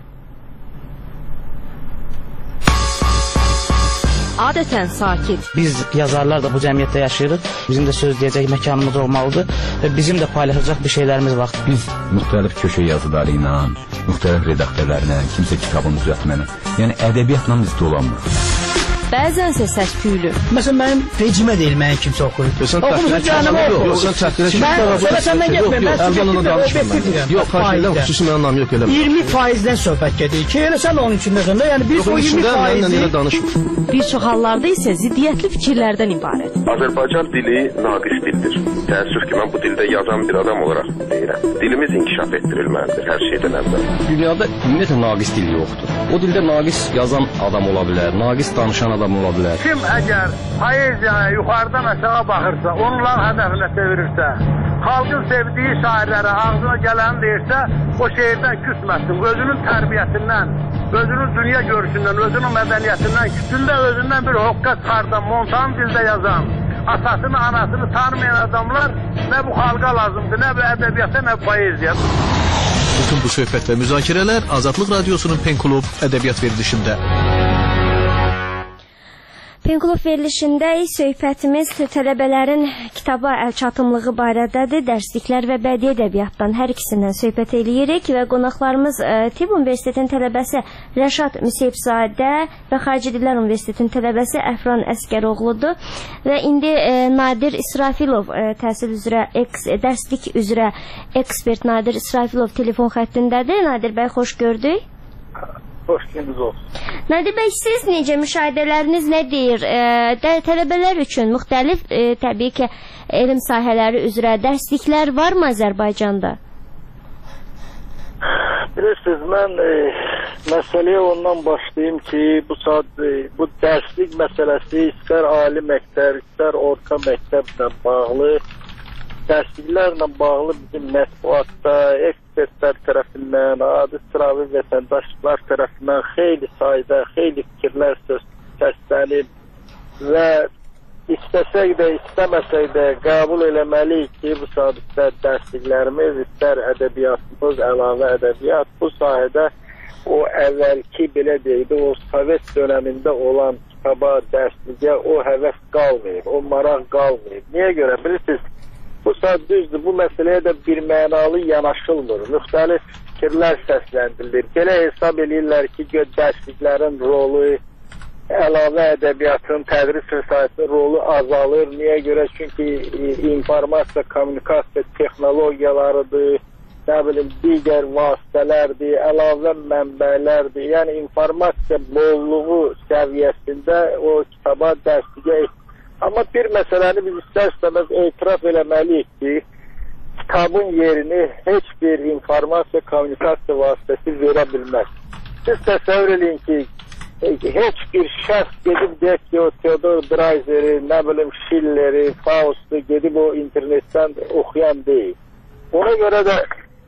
Adətən sakit. Biz yazarlar da bu cəmiyyətdə yaşayırıq. Bizim də söz deyəcək məkanımız olmalıdır və bizim də paylaşacaq bir şeylərimiz var. Biz müxtəlif köşə yazıları ilə, müxtəlif redaktörlərlə, kimsə kitabını düzəltməni, yəni ədəbiyyatla biz dolanmırıq. bəzənsə səs-küylü. Məsələn, mənim vecimə deyil, mənim kimsə oxuyur. Oxumusun canımı oxu. Yox, sən çəkdirə ki, mən səndən getməyəm, mən əvvəl ona danışmıram. Yox, xahiş edirəm, xüsusi mənim anlam yox elə. iyirmi faizdən söhbət gedir ki, elə sən onun içindəsən də, yəni biz o iyirmi faizi... Bir çox hallarda isə ziddiyyətli fikirlərdən ibarət. Azərbaycan dili naqis dildir. Təəssüf ki, mən bu dildə yazan bir adam olaraq deyirəm. Dilimiz inkişaf etdirilməlidir hər şeydən əvvəl. Dünyada ümumiyyətlə naqis dil yoxdur. O dildə naqis yazan adam ola bilər, naqis danışan adam ola bilər. Kim əgər poeziyaya yuxarıdan aşağı baxırsa, onların hədəfinə çevirirsə, xalqın sevdiyi şairlərə ağzına gələni deyirsə, o şeirdən küsməsin, özünün tərbiyəsindən, özünün dünya görüşündən, özünün mədəniyyətindən, küçündə özündən bir hoqqa çıxardan, montan dildə yazan, atasını, anasını tanımayan adamlar nə bu xalqa lazımdır, nə bu ədəbiyyata, nə bu poeziya. Bütün bu söhbət və müzakirələr Azadlıq Radiosunun Penklub ədəbiyyat verilişində. Penklub verilişində söhbətimiz tələbələrin kitaba əlçatımlığı barədədir. Dərsliklər və bədii ədəbiyyatdan hər ikisindən söhbət eləyirik və qonaqlarımız Tibb Universitetinin tələbəsi Rəşad Müseyibzadə və Xarici Dillər Universitetinin tələbəsi Əfran Əskəroğludur və indi Nadir İsrafilov təhsil üzrə dərslik üzrə ekspert Nadir İsrafilov telefon xəttindədir. Nadir bəy, xoş gördük. Xoş gününüz olsun. Nadir bəy, siz necə, müşahidələriniz nə deyir? E, tələbələr üçün müxtəlif e, təbii ki, elm sahələri üzrə dərsliklər varmı Azərbaycanda? Bilirsiniz, mən e, məsələyə ondan başlayayım ki, bu saat e, bu dərslik məsələsi istər ali məktəb, istər orta məktəblə bağlı, dərsliklərlə bağlı bizim mətbuatda, ekspertlər tərəfindən, adi sıravi vətəndaşlar tərəfindən xeyli sayda, xeyli fikirlər söz səslənib və istəsək də, istəməsək də qəbul eləməliyik ki, bu saat istər dərsliklərimiz, istər ədəbiyyatımız, əlavə ədəbiyyat, bu sahədə o əvvəlki, belə deyildi, o Sovet dönəmində olan kitaba, dərsliyə o həvəs qalmayıb, o maraq qalmayıb. Niyə görə? Bilirsiniz, bu saat düzdür, bu məsələyə də bir mənalı yanaşılmır. Müxtəlif fikirlər səsləndirilir. Belə hesab edirlər ki, dərsliklərin rolu, əlavə ədəbiyyatın, tədris vəsaitinin rolu azalır. Niyə görə? Çünki informasiya, kommunikasiya texnologiyalarıdır, nə bilim, digər vasitələrdir, əlavə mənbələrdir. Yəni, informasiya bolluğu səviyyəsində o kitaba, dərsliyə Amma bir məsələni biz istər-istəməz etiraf eləməliyik ki, kitabın yerini heç bir informasiya, kommunikasiya vasitəsi verə bilməz. Siz təsəvvür edin ki, heç bir şəxs gedib deyək ki, o Theodor Dreiseri, nə bilim Schilleri, Faust'u gedib o internetdən oxuyan deyil. Ona görə də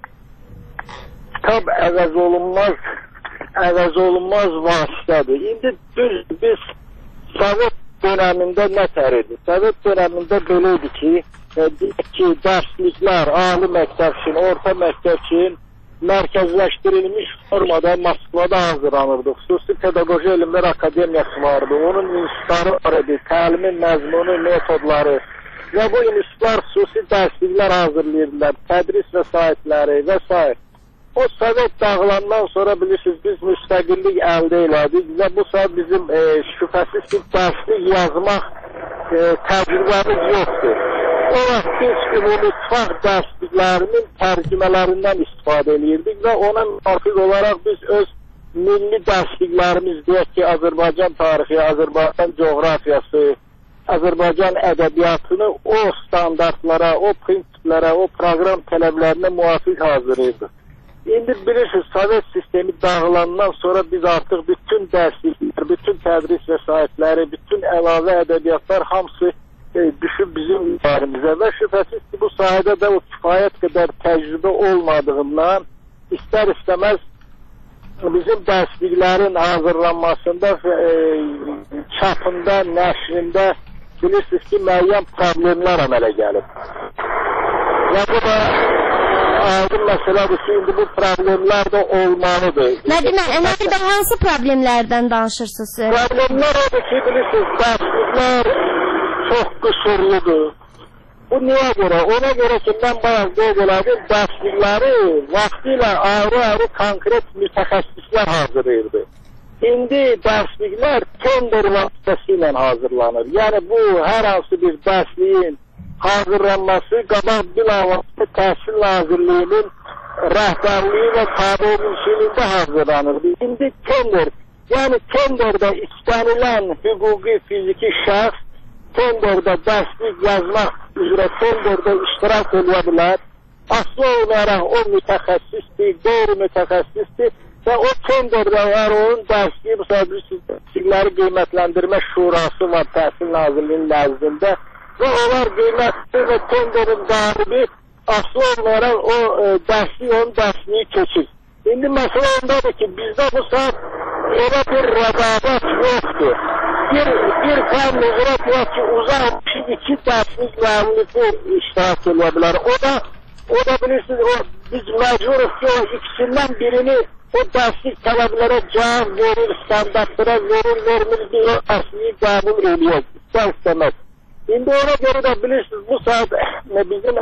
kitab əvəz olunmaz, əvəz olunmaz vasitədir. İndi düz biz Sovet dönəmində nə təridi? Sovet dönəmində belə idi ki, e, ki, dərsliklər, ali məktəb üçün, orta məktəb üçün mərkəzləşdirilmiş formada Moskvada hazırlanırdı. Xüsusi Pedaqoji Elmlər Akademiyası vardı. Onun institutları var idi, təlimin məzmunu, metodları və bu institutlar xüsusi dərsliklər hazırlayırdılar, tədris vəsaitləri və s. O Sovet dağılandan sonra bilirsiniz, biz müstəqillik əldə elədik və bu saat bizim e, şübhəsiz ki, dərslik yazmaq e, təcrübəmiz yoxdur. O vaxt biz ümumi ittifaq dərsliklərinin tərcümələrindən istifadə edirdik və ona müvafiq olaraq biz öz milli dərsliklərimiz deyək ki, Azərbaycan tarixi, Azərbaycan coğrafiyası, Azərbaycan ədəbiyyatını o standartlara, o prinsiplərə, o proqram tələblərinə müvafiq hazırlayırdıq. İndi bilirsiniz, Sovet sistemi dağılandan sonra biz artıq bütün dərsliklər, bütün tədris vəsaitləri, bütün əlavə ədəbiyyatlar hamısı e, düşüb bizim üzərimizə və şübhəsiz ki, bu sahədə də o kifayət qədər təcrübə olmadığından istər-istəməz bizim dərsliklərin hazırlanmasında, e, çapında, nəşrində bilirsiniz ki, müəyyən problemlər əmələ gəlib. Və bu da aydın məsələdir ki, indi bu problemlər də olmalıdır. Nədir, nədir, hansı problemlərdən danışırsınız? Problemlər odur ki, bilirsiniz, dərsliklər çox qüsurludur. Bu niyə görə? Ona görə ki, mən bayaq qeyd elədim, dərslikləri vaxtı ilə ayrı-ayrı konkret mütəxəssislər hazırlayırdı. İndi dərsliklər tender vasitəsilə hazırlanır. Yəni bu hər hansı bir dərsliyin hazırlanması qabaq bilavasitə Təhsil Nazirliyinin rəhbərliyi və tabelçiliyində hazırlanırdı. İndi tender, yəni tenderdə istənilən hüquqi fiziki şəxs tenderdə dərslik yazmaq üzrə tenderdə iştirak edə bilər. Aslı olaraq o mütəxəssisdir, qeyri-mütəxəssisdir və o tenderdə əgər onun dərsliyi bu səbəbləri qiymətləndirmə şurası var Təhsil Nazirliyinin nəzdində və onlar qiymətli və tenderin qalibi aslı olaraq o e, dərsliyi, onun dərsliyi keçir. İndi məsələ ondadır ki, bizdə bu saat elə bir rəqabət yoxdur. Bir, bir fən müzürət var ki, uzaq iki dərslik müəllifi iştirak edə bilər. O da, o da bilirsiniz, o, biz məcburuq ki, o ikisindən birini o dərslik tələblərə cavab verir, standartlara verir, vermir, biz o dərsliyi qəbul ediyoruz, istər istəməz. İndi ona görə də bilirsiniz, bu saat bizim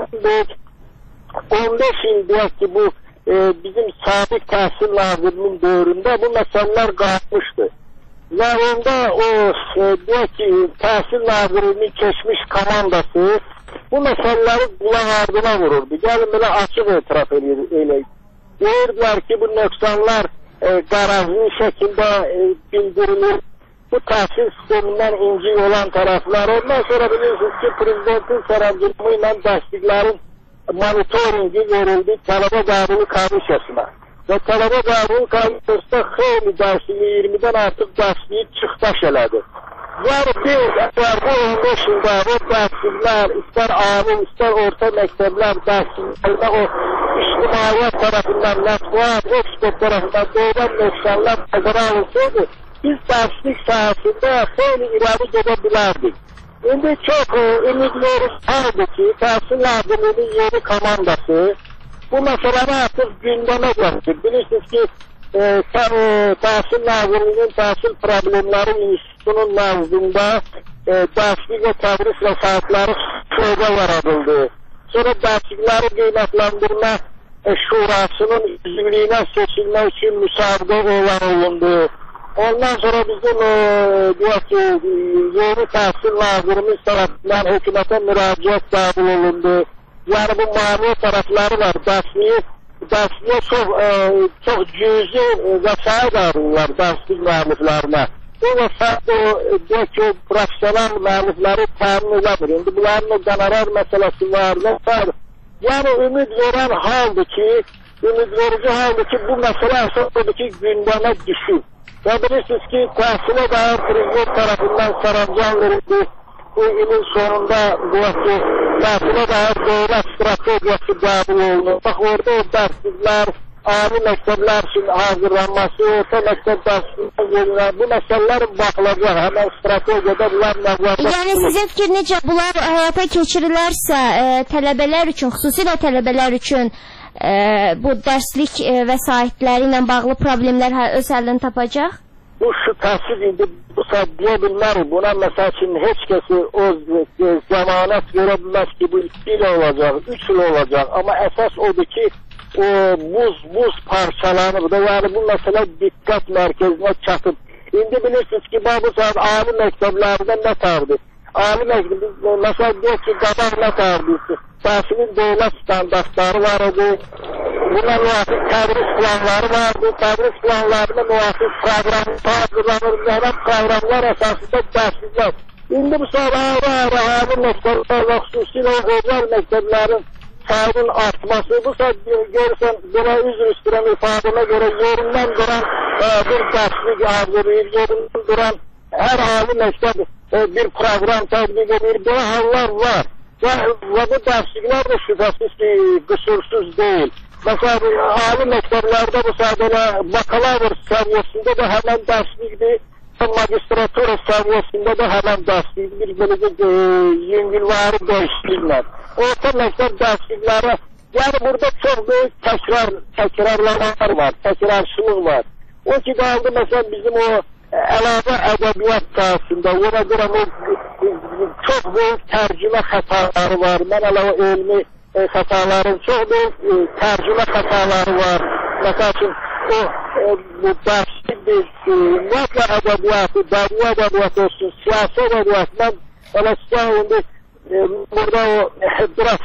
on beş il deyək ki, bu e, bizim sabiq Təhsil Nazirinin dövründə bu məsələlər qalmışdı. Və onda o e, deyək ki, Təhsil Nazirinin keçmiş komandası bu məsələləri qulaq ardına vururdu. Gəlin belə açıq etiraf eləyək. Deyirdilər ki, bu nöqsanlar e, qarazlı şəkildə e, bildirilir. Bu təhsil sistemindən incik olan tərəflər. Ondan sonra bilirsiniz ki, Prezidentin sərəncamı ilə dərsliklərin monitoringi verildi tələbə qəbulu komissiyasına. Və tələbə qəbulu komissiyasında xeyli dərsliyi, iyirmidən artıq dərsliyi çıxdaş elədi. Yəni bir, əgər bu on beş ildə bu dərsliklər, istər ali, istər orta məktəblər dərsliklərdə o ictimaiyyət tərəfindən, mətbuat, ekspert tərəfindən doğudan nöqsanlar nəzərə alınsaydı, biz dərslik sahəsində xeyli irəli gedə bilərdik. İndi çox ümidlərimiz vardı ki, Təhsil Nazirliyinin yeni komandası bu məsələni artıq gündəmə gətirir. Bilirsiniz ki, e, Təhsil Nazirliyinin Təhsil Problemləri İnstitutunun nəzdində e, dərslik və tədris vəsaitləri şöbə yaradıldı. Sonra dərslikləri qiymətləndirmə e, şurasının üzvlüyünə seçilmək üçün müsabiqə elan olundu. Ondan sonra bizim e, deyək ki, yeni Təhsil Nazirimiz tərəfindən hökumətə müraciət qəbul olundu. Yəni bu maliyyə tərəfləri var. Dərsliyi, dərsliyə çox, e, çox cüzi vəsait ayrılırlar dərslik müəlliflərinə. Bu vəsait o, deyək ki, profesional müəllifləri təmin eləmir. İndi bunların o qonorar məsələsi var. Vəsait. Yəni ümid verən haldır ki, ümid verici haldır ki, bu məsələ əsasıdır ki, gündəmə düşür. Və bilirsiniz ki, təhsilə dair Prezident tərəfindən sərəncam verildi. Bu ilin sonunda bu ki, təhsilə dair dövlət strategiyası qəbul olunur. Bax, orada o dərsliklər, ali məktəblər üçün hazırlanması, orta məktəb dərsliklər, bu məsələlər baxılacaq. Həmən strategiyada bunlar nəzərdə. Yəni sizin fikir necə bunlar həyata keçirilərsə, e, tələbələr üçün, xüsusilə tələbələr üçün e, bu dərslik e, vəsaitləri ilə bağlı problemlər öz həllini tapacaq? Bu şübhəsiz indi bu saat deyə bilmərik. Buna məsəl üçün heç kəsi o e, zəmanət verə bilməz ki, bu iki il olacaq, üç il olacaq. Amma əsas odur ki, o buz, buz parçalanır da, yəni bu məsələ diqqət mərkəzinə çatıb. İndi bilirsiniz ki, bu saat ali məktəblərdə nə tərdir? Ali məktəbdə, məsəl deyək ki, qabaq nə tərdir? Təhsilin dövlət standartları var idi, buna müvafiq tədris planları vardı, tədris planlarına müvafiq proqramlar hazırlanır, həmən proqramlar əsasında dərsliklər. İndi bu saat ayrı-ayrı ali məktəblər və xüsusilə özel məktəblərin sayının artması, bu saat görürsən, buna üzr istəyirəm ifadəmə görə yerindən duran e, bir dərslik hazırlayır, yerindən duran hər ali məktəb e, bir proqram tədbiq edir, belə hallar var. Və, və bu dərsliklər də şübhəsiz ki, qüsursuz deyil. Məsələn, ali məktəblərdə bu saat elə bakalavr səviyyəsində də həmən dərslikdir, magistratura səviyyəsində də həmən dərslikdir, bir beləcə e, yüngülvari dəyişikliklər. Orta məktəb dərslikləri, yəni burada çox böyük təkrar, təkrarlamalar var, təkrarçılıq var. O ki, qaldı məsələn bizim o əlavə ədəbiyyat sahəsində, ona görə o çox böyük tərcümə xətaları var, mən əlavə elmi e, xətaların çox böyük e, tərcümə xətaları var. Məsəl üçün, o e, dərslik ümumiyyətlə ədəbiyyatı, dərbi ədəbiyyatı olsun, siyasi ədəbiyyatından elə sizə indi burada o Hıdrat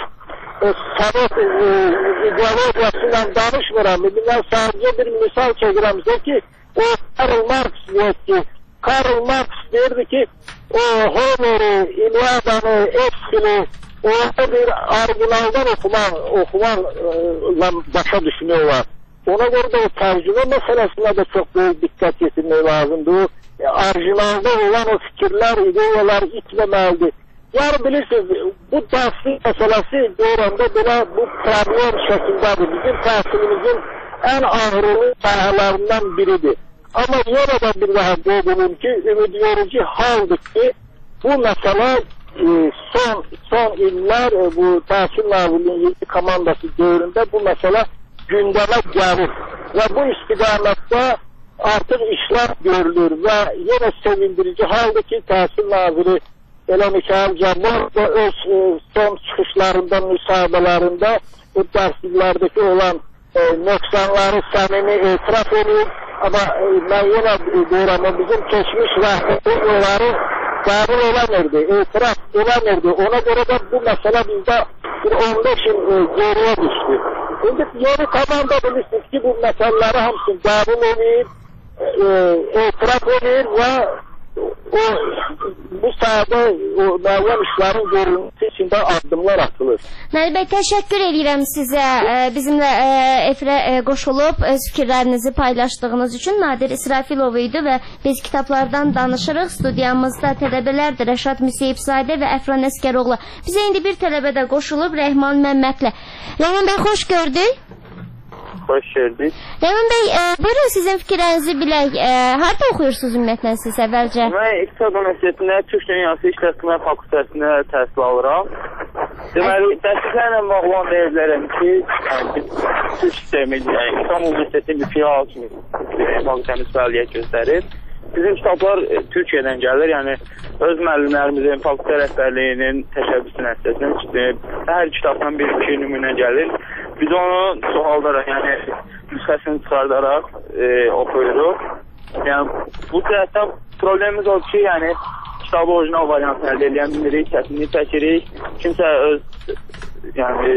Sovet ideologiyasıyla danışmıram. Ben sadece bir misal çekirəm ki, o Karl Marx diyor ki, Karl Marx derdi ki, o Homer'i, İlyada'nı, Epsil'i, orada bir orijinaldan okuman, okumanla başa düşünüyorlar. Ona göre de o tercüme meselesine de çok büyük dikkat getirmek lazımdı. O orijinalda olan o fikirler, ideyalar gitmemelidir. Yani bilirsiniz, bu tahsil meselesi doğranda böyle bu problem şekildedir. Bizim tahsilimizin en ağırlı sahalarından biridir. Ama yine de bir daha doğrulun ki, ümit verici haldır ki, bu mesele e, son son iller e, bu tahsil nazirliğinin komandası dövründe bu mesele gündeme gelir. Ve bu istikamette artık işler görülür ve yine sevindirici haldır ki tahsil naziri Elə Mikail Cabbar da öz e, son çıxışlarında, müsahibələrində bu dərsliklerdeki olan e, nöqsanları səmimi etiraf ediyor. Ama e, ben yine deyirəm, bizim keçmiş rəhbəti onları qəbul eləmirdi, etiraf eləmirdi. Ona göre de bu mesele bizde bir on beş yıl e, geriye düştü. Şimdi yeni komanda bilirsiniz ki bu meseleleri hamısını qəbul edir, e, etiraf edir ve o bu sahada o müəyyən işlərin görülməsi üçün də addımlar atılır. Nəli bəy, təşəkkür edirəm sizə e, bizimlə e, efirə e, qoşulub öz fikirlərinizi paylaşdığınız üçün. Nadir İsrafilov idi və biz kitablardan danışırıq. Studiyamızda tələbələrdir Rəşad Müseyibzadə və Əfran Əskəroğlu. Bizə indi bir tələbə də qoşulub Rəhman Məmmədlə. Rəhman bəy, xoş gördük. Hoş geldiniz. Rəhman bəy, e, buyurun sizin fikirlərinizi bilək. E, harada oxuyursunuz ümumiyyətlə siz əvvəlcə? Mən İqtisad Universitetində Türk Dünyası İşletmə Fakültəsində təhsil alıram. Deməli, dərsliklərlə bağlı olan deyirlərəm ki, yəni, Türk sistemi, yəni İqtisad Universitetinin bir filial kimi fakültəmiz fəaliyyət göstərir. Bizim kitablar e, Türkiyədən gəlir, yəni öz müəllimlərimizin, fakültə rəhbərliyinin təşəbbüsü nəticəsində hər kitabdan bir iki nümunə gəlir. Biz onu çoxaldaraq, yəni nüsxəsini çıxardaraq e, oxuyuruq. Yəni bu cəhətdən problemimiz odur ki, yəni kitabı orijinal variantını əldə edən bilirik, çətinlik çəkirik. Kimsə öz yəni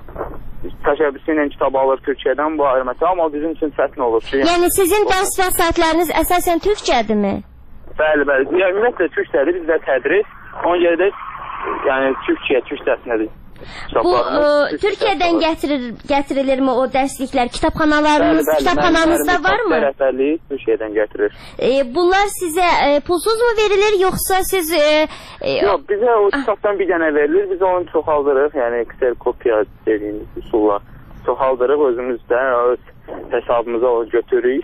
təşəbbüsü ilə kitab alır Türkiyədən, bu ayrı məsələ, amma bizim üçün çətin olur ki, yəni sizin dərs vəsaitləriniz əsasən türkçədirmi? Bəli, bəli. Yəni ümumiyyətlə türkçədir, bizdə tədris. Ona görə də yəni Türkiyə, türkçəsindədir. Bu e, Türkiyədən gətirir, gətirilirmi o dərsliklər? Kitabxanalarınız, bəli, bəli, kitabxananızda varmı? Rəhbərliyi Türkiyədən gətirir. E, bunlar sizə e, pulsuz mu verilir, yoxsa siz... E, e, Yox, bizə o kitabdan bir dənə verilir, biz onu çoxaldırıq, yəni kserokopiya dediyimiz üsulla çoxaldırıq, özümüzdə öz hesabımıza o götürürük.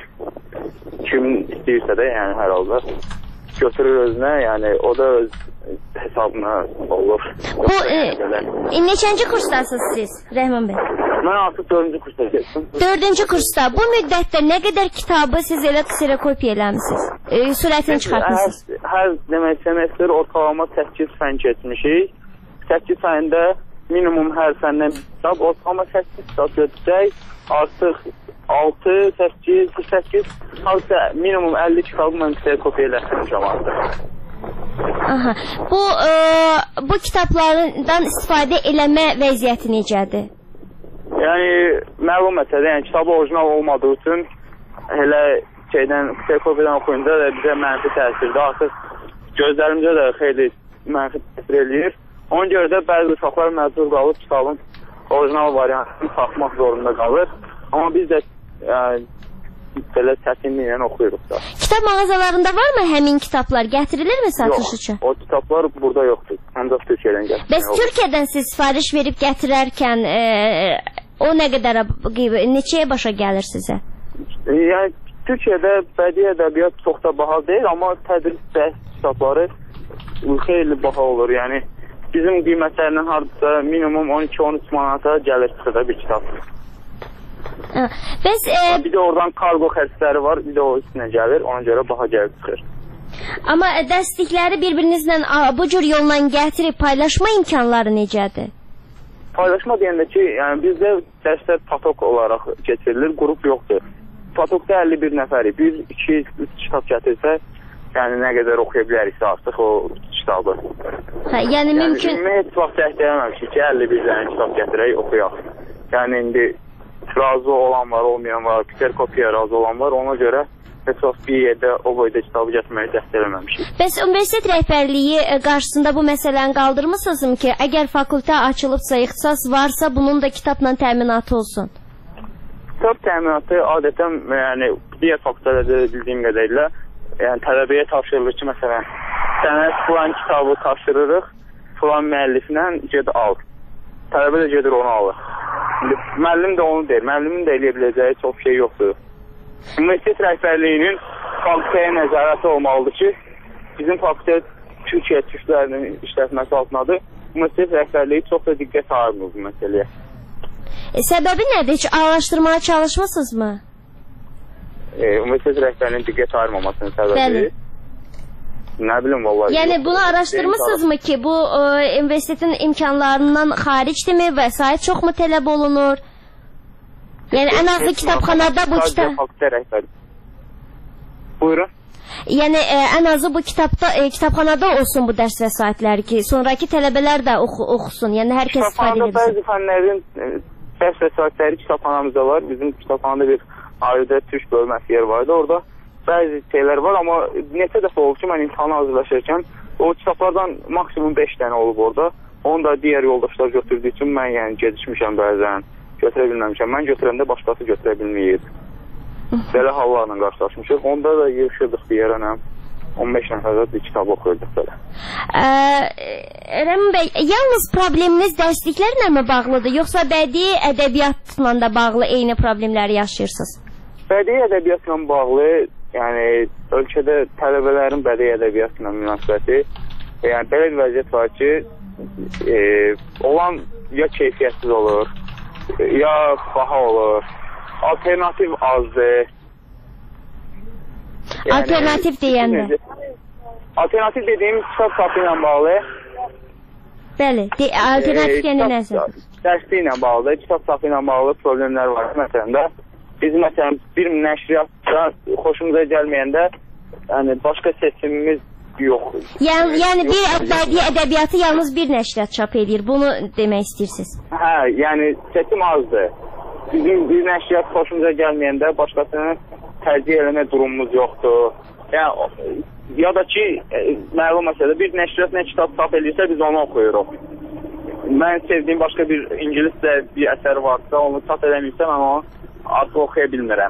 Kim istəyirsə də, yəni hər halda götürür özünə, yəni o da öz hesabına olur. Bu e, neçənci kursdasınız siz, Rəhman bəy? Mən artıq dördüncü kursda geçdim. Dördüncü kursda. Bu müddətdə nə qədər kitabı siz elə kserokopiya eləmişsiniz? E, sürətini çıxartmışsınız? Hər, hər demək semestr ortalama səkkiz fən keçmişik. səkkiz fəndə minimum hər fəndən bir kitab, ortalama səkkiz kitab götürsək, artıq altı, səkkiz, səkkiz, hansısa minimum əlli kitabı mən kserokopiya eləmişəm artıq. Aha. Bu e, bu kitablardan istifadə eləmə vəziyyəti necədir? Yəni məlum məsələ, yəni kitabı orijinal olmadığı üçün elə şeydən kserokopiyadan oxuyunca da bizə mənfi təsirdir. Artıq gözlərimizə də xeyli mənfi təsir eləyir. Ona görə də bəzi uşaqlar məcbur qalıb kitabın orijinal variantını tapmaq zorunda qalır. Amma biz də yəni, belə çətinliklə oxuyuruq da. Kitab mağazalarında varmı həmin kitablar? Gətirilirmi satış üçün? Yox, o kitablar burada yoxdur. Ancaq Türkiyədən gətirir. Bəs Türkiyədən siz sifariş verib gətirərkən e, o nə qədər, neçəyə başa gəlir sizə? Yəni Türkiyədə bədii ədəbiyyat çox da baha deyil, amma tədris dərs kitabları xeyli baha olur. Yəni bizim qiymətlərindən hardasa minimum on iki on üç manata gəlir çıxıda bir kitab. Bəs, e... bir də oradan kargo xərcləri var, bir də o üstünə gəlir, ona görə baha gəlib çıxır. Amma dərslikləri bir-birinizlə bu cür yolla gətirib paylaşma imkanları necədir? Paylaşma deyəndə ki, yəni bizdə dərslər patok olaraq keçirilir, qrup yoxdur. Fakultda əlli bir nəfəri, bir, iki, üç kitab gətirsə, yəni nə qədər oxuya biləriksə artıq o kitabı. Hə, yəni mümkün... Yəni, heç vaxt dəstəyəməmişik ki, əlli bir dənə kitab gətirək, oxuyaq. Yəni, indi razı olan var, olmayan var, Peterkopiya razı olan var, ona görə heç vaxt bir yerdə o boyda kitabı gətirməyi dəstəyəməmişik. Bəs universitet rəhbərliyi qarşısında bu məsələni qaldırmısınızmı ki, əgər fakültə açılıbsa, ixtisas varsa, bunun da kitabla təminatı olsun? Kitab təminatı adətən, yəni, digər fakültələrdə bildiyim qədərlə, yəni tələbəyə tapşırılır ki, məsələn, sənə filan kitabı tapşırırıq, filan müəlliflə ged al. Tələbə də gedir onu alır. Müəllim də onu deyir, müəllimin də eləyə biləcəyi çox şey yoxdur. Universitet rəhbərliyinin fakültəyə nəzarəti olmalıdır ki, bizim fakültə Türkiyə türklərinin işlətməsi altındadır. Universitet rəhbərliyi çox da diqqət ayırmır bu məsələyə. E, səbəbi nədir? Heç araşdırmaya çalışmısınızmı? E, Universitet rəhbərliyinin diqqət ayırmamasının səbəbi. Nə bilim vallahi. Yəni bunu araşdırmısınızmı ki, bu e, universitetin imkanlarından xaricdirmi, vəsait çoxmu tələb olunur? Yəni ən azı kitabxanada bu kitab... Buyurun. Yəni e, ən azı bu kitabda e, kitabxanada olsun bu dərs vəsaitləri ki, sonraki tələbələr də oxu, oxusun. Yəni hər kəs istifadə edebilsin. Bəzi fənlərin e, dərs vəsaitləri kitabxanamızda var. Bizim kitabxanada bir ayrıca türk bölməsi yer vardı. Orada bəzi şeylər var, amma neçə dəfə olub ki, mən imtihana hazırlaşırkən o kitablardan maksimum beş dənə olub orada. Onu da digər yoldaşlar götürdüyü üçün mən yəni gecikmişəm bəzən. Götürə bilməmişəm. Mən götürəndə başqası götürə bilməyib. Belə hallarla qarşılaşmışıq. Onda da yığışırdıq bir yerə, on beş nəfərdə bir kitab oxuyurduq belə. Rəmin bəy, yalnız probleminiz dərsliklərlə mi bağlıdır, yoxsa bədii ədəbiyyatla da bağlı eyni problemləri yaşayırsınız? Bədii ədəbiyyatla bağlı, yəni ölkədə tələbələrin bədii ədəbiyyatla münasibəti, yəni belə bir vəziyyət var ki, e, olan ya keyfiyyətsiz olur, ya baha olur, alternativ azdır. Yəni, alternativ deyəndə? Alternativ dediyim kitab sapı ilə bağlı. Bəli, de, alternativ yəni e, nəsə? Dərsli ilə bağlı, kitab sapı ilə bağlı problemlər var. Məsələn də, biz məsələn bir nəşriyyatda xoşumuza gəlməyəndə, yəni başqa seçimimiz yoxdur. Yəni, yəni bir bədii ədəbiyyatı yalnız bir nəşriyyat çap edir, bunu demək istəyirsiniz? Hə, yəni seçim azdır. Bizim bir nəşriyyat xoşumuza gəlməyəndə başqasını tərcih eləmə durumumuz yoxdur. Yəni, ya da ki, e, məlum məsələ, bir nəşriyyat nə kitab çap edirsə, biz onu oxuyuruq. Mən sevdiyim başqa bir ingiliscə bir əsər varsa, onu çap eləməyibsə, mən onu artıq oxuya bilmirəm.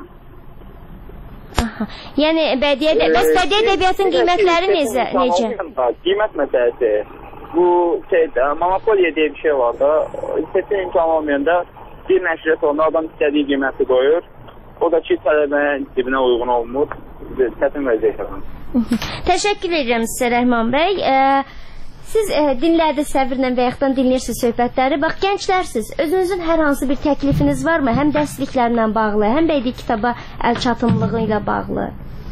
Aha. Yəni, bədii ədəbiyyatın qiymətləri necə? necə? Qiymət məsələsi. Bu, şeydə, monopoliya deyə bir şey var da, seçim imkanı olmayanda bir nəşriyyat onda adam istədiyi qiyməti qoyur. O da ki, tələbənin cibinə uyğun olmur. Çətin vəziyyət. Təşəkkür edirəm sizə Rəhman bəy. E, siz e, dinlərdiniz səbirlə və yaxud dinləyirsiniz söhbətləri. Bax, gənclərsiniz. Özünüzün hər hansı bir təklifiniz varmı? Həm dərsliklərlə bağlı, həm bədii kitaba əl çatımlığı ilə bağlı.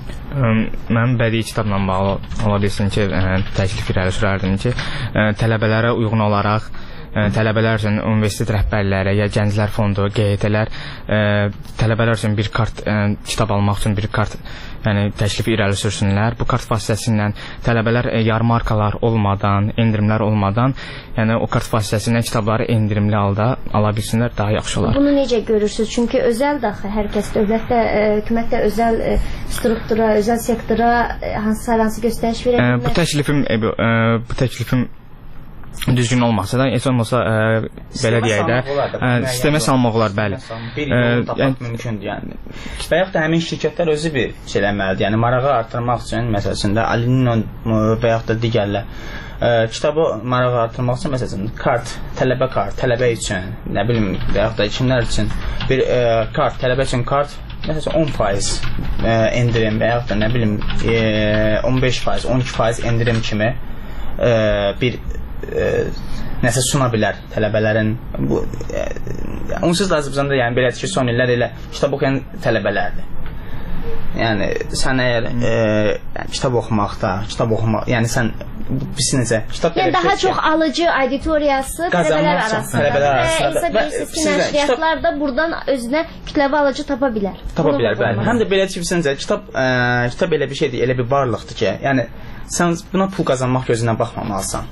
Mən bədii kitabla bağlı ola bilsin ki, təklif irəli sürərdim ki, tələbələrə uyğun olaraq tələbələr üçün universitet rəhbərləri ya gənclər fondu, G H T-lər tələbələr üçün bir kart, kitab almaq üçün bir kart, yəni təklif irəli sürsünlər. Bu kart vasitəsilə tələbələr yarmarkalar olmadan, endirimlər olmadan, yəni o kart vasitəsilə kitabları endirimli halda ala bilsinlər, daha yaxşı olar. Bunu necə görürsünüz? Çünki özəl daxı hər kəs dövlətdə, hökumətdə özəl struktura, özəl sektora hansı hansı göstəriş verə bilmir? Bu təklifim bu təklifim düzgün olmasa da, heç olmasa ə, belə deyək də, ə, sistemə salmaq olar, bəli. Bir yol tapmaq mümkündür, yəni. Və yaxud da həmin şirkətlər özü bir şey eləməlidir, yəni marağı artırmaq üçün, məsələsində, Alinin və yaxud da digərlər, ə, kitabı marağı artırmaq üçün, məsələsində, kart, tələbə kart, tələbə üçün, nə bilim, və yaxud da kimlər üçün bir ə, kart, tələbə üçün kart, məsələn, on faiz ə, endirim və yaxud da, nə bilim, ə, on beş faiz, on iki faiz endirim kimi ə, bir E, nəsə suna bilər tələbələrin. Bu e, onsuz da Azərbaycanda yəni belədir ki, son illər elə kitab oxuyan tələbələrdir. Yəni sən əgər e, yəni, kitab oxumaqda, kitab oxumaq, yəni sən bilirsən necə, kitab yəni daha çox alıcı auditoriyası tələbələr arasında. Tələbələr arasında. Və hesab ki, nəşriyyatlar da buradan özünə kütləvi alıcı tapa bilər. Tapa bilər, bəli. Həm də belə bilirsən necə, kitab ə, kitab elə bir şeydir, elə bir varlıqdır ki, yəni sən buna pul qazanmaq gözündən baxmamalısan.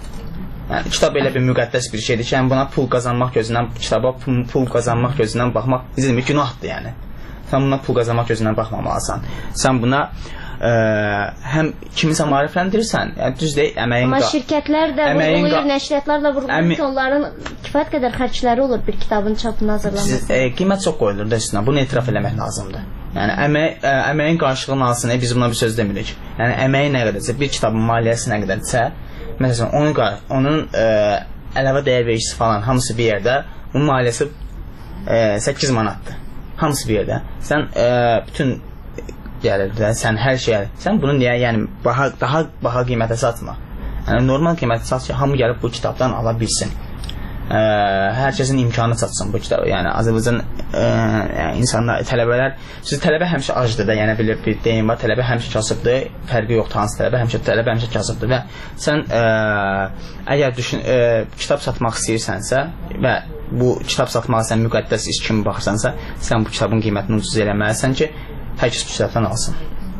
Yəni kitab elə bir müqəddəs bir şeydir ki, yəni buna pul qazanmaq gözündən, kitaba pul, pul qazanmaq gözündən baxmaq bizim bir günahdır yəni. Sən buna pul qazanmaq gözündən baxmamalısan. Sən buna ə, həm kimisə maarifləndirirsən, yəni düz deyil, əməyin... Amma şirkətlər də vurğulayır, nəşriyyatlar da vurğulayır əmi... ki, onların kifayət qədər xərcləri olur bir kitabın çapını hazırlaması. E, qiymət çox qoyulur da üstünə, bunu etiraf eləmək lazımdır. Yəni əmək, ə, əməyin qarşılığını alsın, biz buna bir söz demirik. Yəni əməyi nə qədərsə, bir kitabın maliyyəsi nə qədərsə, məsələn, onun, onun ə, əlavə dəyər vericisi falan hamısı bir yerdə, bunun maliyyəsi ə, səkkiz manatdır. Hamısı bir yerdə. Sən ə, bütün gəlir də, sən hər şeyə, sən bunu niyə, yəni baha, daha baha qiymətə satma. Yəni normal qiymətə sat ki, hamı gəlib bu kitabdan ala bilsin. Ə, hər kəsin imkanı çatsın bu kitabı. Yəni Azərbaycan ə, yəni, insanlar, tələbələr, siz tələbə həmişə acdır da, yəni bilir bir deyim var, tələbə həmişə kasıbdır, fərqi yoxdur hansı tələbə, həmişə tələbə həmişə kasıbdır və sən ə, əgər düşün, ə, kitab satmaq istəyirsənsə və bu kitab satmağa sən müqəddəs iş kimi baxırsansa, sən bu kitabın qiymətini ucuz eləməlisən ki, hər kəs bu kitabdan alsın.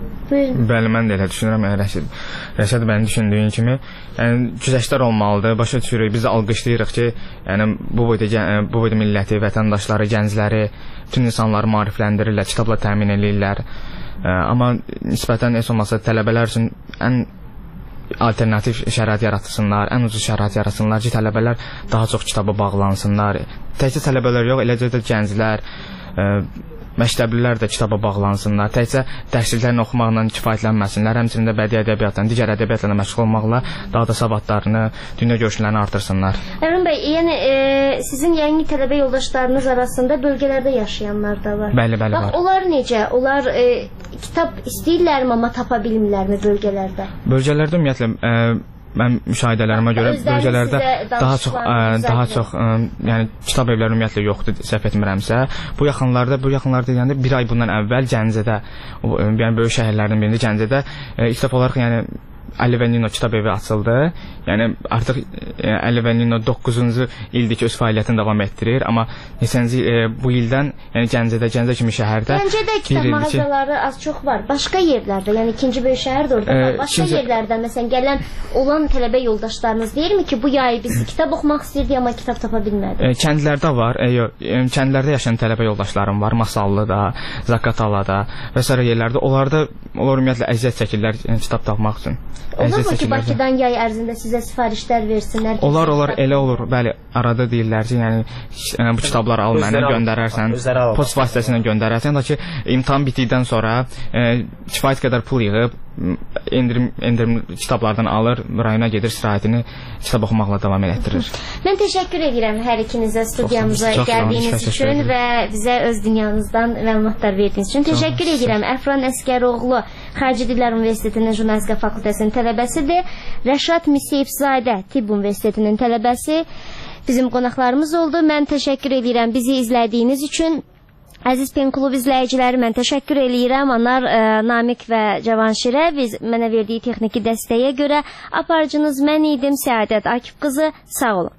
Bəli, mən də elə düşünürəm, Rəşid. Rəşid mənim düşündüyüm kimi, yəni güzəştlər olmalıdır. Başa düşürük, biz də alqışlayırıq ki, yəni bu boyda bu boyda milləti, vətəndaşları, gəncləri, bütün insanları maarifləndirirlər, kitabla təmin edirlər. Amma nisbətən heç olmasa tələbələr üçün ən alternativ şərait yaratsınlar, ən ucuz şərait yaratsınlar ki, tələbələr daha çox kitaba bağlansınlar. Təkcə tələbələr yox, eləcə də gənclər, ə, məktəblilər də kitaba bağlansınlar. Təkcə dərsliklərini oxumaqla kifayətlənməsinlər, həmçinin də bədii ədəbiyyatla, digər ədəbiyyatla məşğul olmaqla daha da savadlarını, dünya görüşlərini artırsınlar. Əmin bəy, yəni e, sizin yeni tələbə yoldaşlarınız arasında bölgələrdə yaşayanlar da var. Bəli, bəli, Bax, var. Onlar necə? Onlar e, kitab istəyirlərmi, amma tapa bilmirlərmi bölgələrdə? Bölgələrdə ümumiyyətlə ə, mən müşahidələrimə görə bölgələrdə daha çox ə, daha çox ə, yəni kitab evləri ümumiyyətlə yoxdur, səhv etmirəmsə. Bu yaxınlarda, bu yaxınlarda deyəndə bir ay bundan əvvəl Gəncədə, yəni böyük şəhərlərdən birində Gəncədə ə, ilk dəfə olaraq yəni Əli və Nino kitab evi açıldı. Yəni artıq e, Əli və Nino doqquzuncu ildir ki öz fəaliyyətini davam etdirir, amma neçənci e, bu ildən yəni Gəncədə, Gəncə kimi şəhərdə Gəncədə kitab mağazaları ki, az çox var. Başqa yerlərdə, yəni ikinci böyük şəhər də orada var. Başqa kimsə... yerlərdən məsələn gələn olan tələbə yoldaşlarınız deyirmi ki, bu yay biz kitab oxumaq istirdik, amma kitab tapa bilmədik? E, kəndlərdə var. E, yox, e, kəndlərdə yaşayan tələbə yoldaşlarım var. Masallıda, Zaqatalada və sair yerlərdə. Onlarda onlar ümumiyyətlə əziyyət çəkirlər yəni, kitab tapmaq üçün. Olurmu ki, Bakıdan yay ərzində sizə sifarişlər versinlər? Olar, olar, elə olur. Bəli, arada deyirlər ki, yəni bu kitabları al mənə, göndərərsən, post vasitəsilə göndərərsən, da ki, imtahan bitdikdən sonra e, kifayət qədər pul yığıb, endirim, endirim kitablardan alır, rayona gedir, istirahətini kitab oxumaqla davam etdirir. Mən təşəkkür edirəm hər ikinizə studiyamıza gəldiyiniz üçün və bizə öz dünyanızdan məlumatlar verdiyiniz üçün. Təşəkkür edirəm. Əfran Əskəroğlu Xarici Dillər Universitetinin Jurnalistika Fakültəsinin tələbəsidir. Rəşad Miseyevzadə Tibb Universitetinin tələbəsi bizim qonaqlarımız oldu. Mən təşəkkür edirəm bizi izlədiyiniz üçün. Əziz Pen Klub izləyiciləri, mən təşəkkür eləyirəm. Onlar ə, Namiq və Cavanşirə biz mənə verdiyi texniki dəstəyə görə. Aparıcınız mən idim, Səadət Akif qızı. Sağ olun.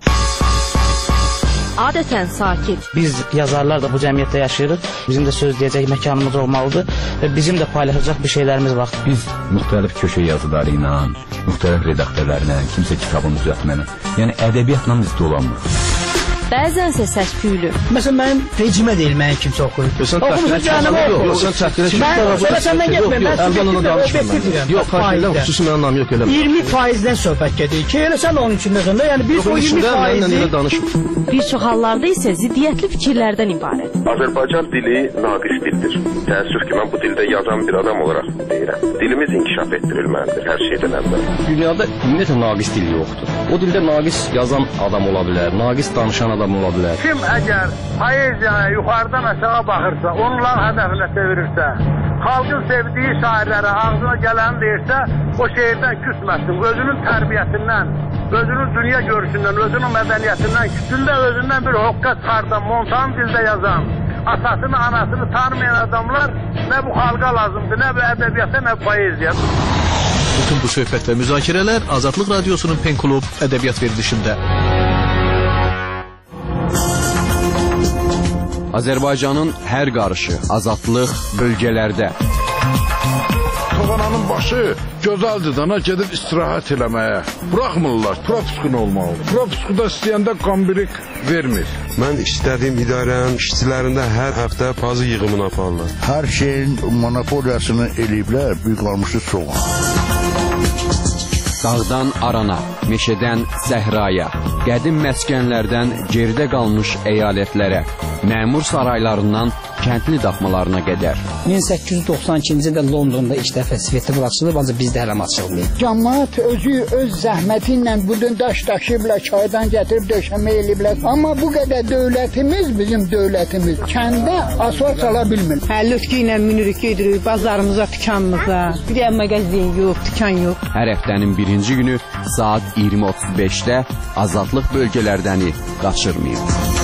Adətən sakit. Biz yazarlar da bu cəmiyyətdə yaşayırıq. Bizim də söz deyəcək məkanımız olmalıdır və bizim də paylaşacaq bir şeylərimiz var. Biz müxtəlif köşə yazıları ilə, müxtəlif redaktörlərlə, kimsə kitabın düzəltməni, yəni ədəbiyyatla biz dolanmırıq. Bəzənsə səs-küylü. Məsələn, mənim vecimə deyil, mənim kimsə oxuyur. Oxumusun canımı oxuyur. Sən çəkdirə ki, mən sonra səndən getməyim. Mən objektiv deyirəm. Yox, xahiş xüsusi mənim anlamı yox elə. iyirmi faizdən söhbət gedir ki, elə sən onun içindəsən də, yəni biz o iyirmi faizi bir çox hallarda isə ziddiyyətli fikirlərdən ibarət. Azərbaycan dili naqis dildir. Təəssüf ki, mən bu dildə yazan bir adam olaraq deyirəm. Dilimiz inkişaf etdirilməlidir hər şeydən əvvəl. Dünyada ümumiyyətlə naqis dil yoxdur. O dildə naqis yazan adam ola bilər, naqis danışan adam ola bilər. Kim əgər poeziyaya yuxarıdan aşağı baxırsa, onların hədəfinə çevirirsə, xalqın sevdiyi şairlərə ağzına gələni deyirsə, o şeirdən küsməsin, özünün tərbiyəsindən, özünün dünya görüşündən, özünün mədəniyyətindən, küsündə özündən bir hoqqa çıxardan, montan dildə yazan, atasını, anasını tanımayan adamlar nə bu xalqa lazımdır, nə bu ədəbiyyata, nə bu poeziya. Bütün bu söhbət və müzakirələr Azadlıq Radiosunun Pen Klub ədəbiyyat verilişində. Azərbaycanın hər qarışı, azadlıq bölgələrdə. Toğananın başı gözəldir dana gedib istirahət eləməyə. Buraxmırlar, propiskun olmalı. Propiskuda istəyəndə qambirik vermir. Mən istədiyim idarənin işçilərində hər həftə pazı yığımını aparırlar. Hər şeyin monopoliyasını eləyiblər, büyük qalmışı soğan. Dağdan arana, meşədən səhraya, qədim məskənlərdən geridə qalmış əyalətlərə, məmur saraylarından kəndli daxmalarına qədər. min səkkiz yüz doxsan ikinci ildə Londonda ilk dəfə svetofor açılıb, ancaq bizdə hələ açılmayıb. Cəmaət özü öz zəhməti ilə bugün daş daşıyıblar, çaydan gətirib döşəmə eləyiblər. Amma bu qədər dövlətimiz, bizim dövlətimiz kəndə asfalt sala bilmir. Həllətkə ilə minirik, gedirik bazarımıza, dükanımıza. Bir də mağazin yox, dükan yox. Hər həftənin birinci günü saat iyirmi otuz beşdə azadlıq bölgələrdəni qaçırmayın.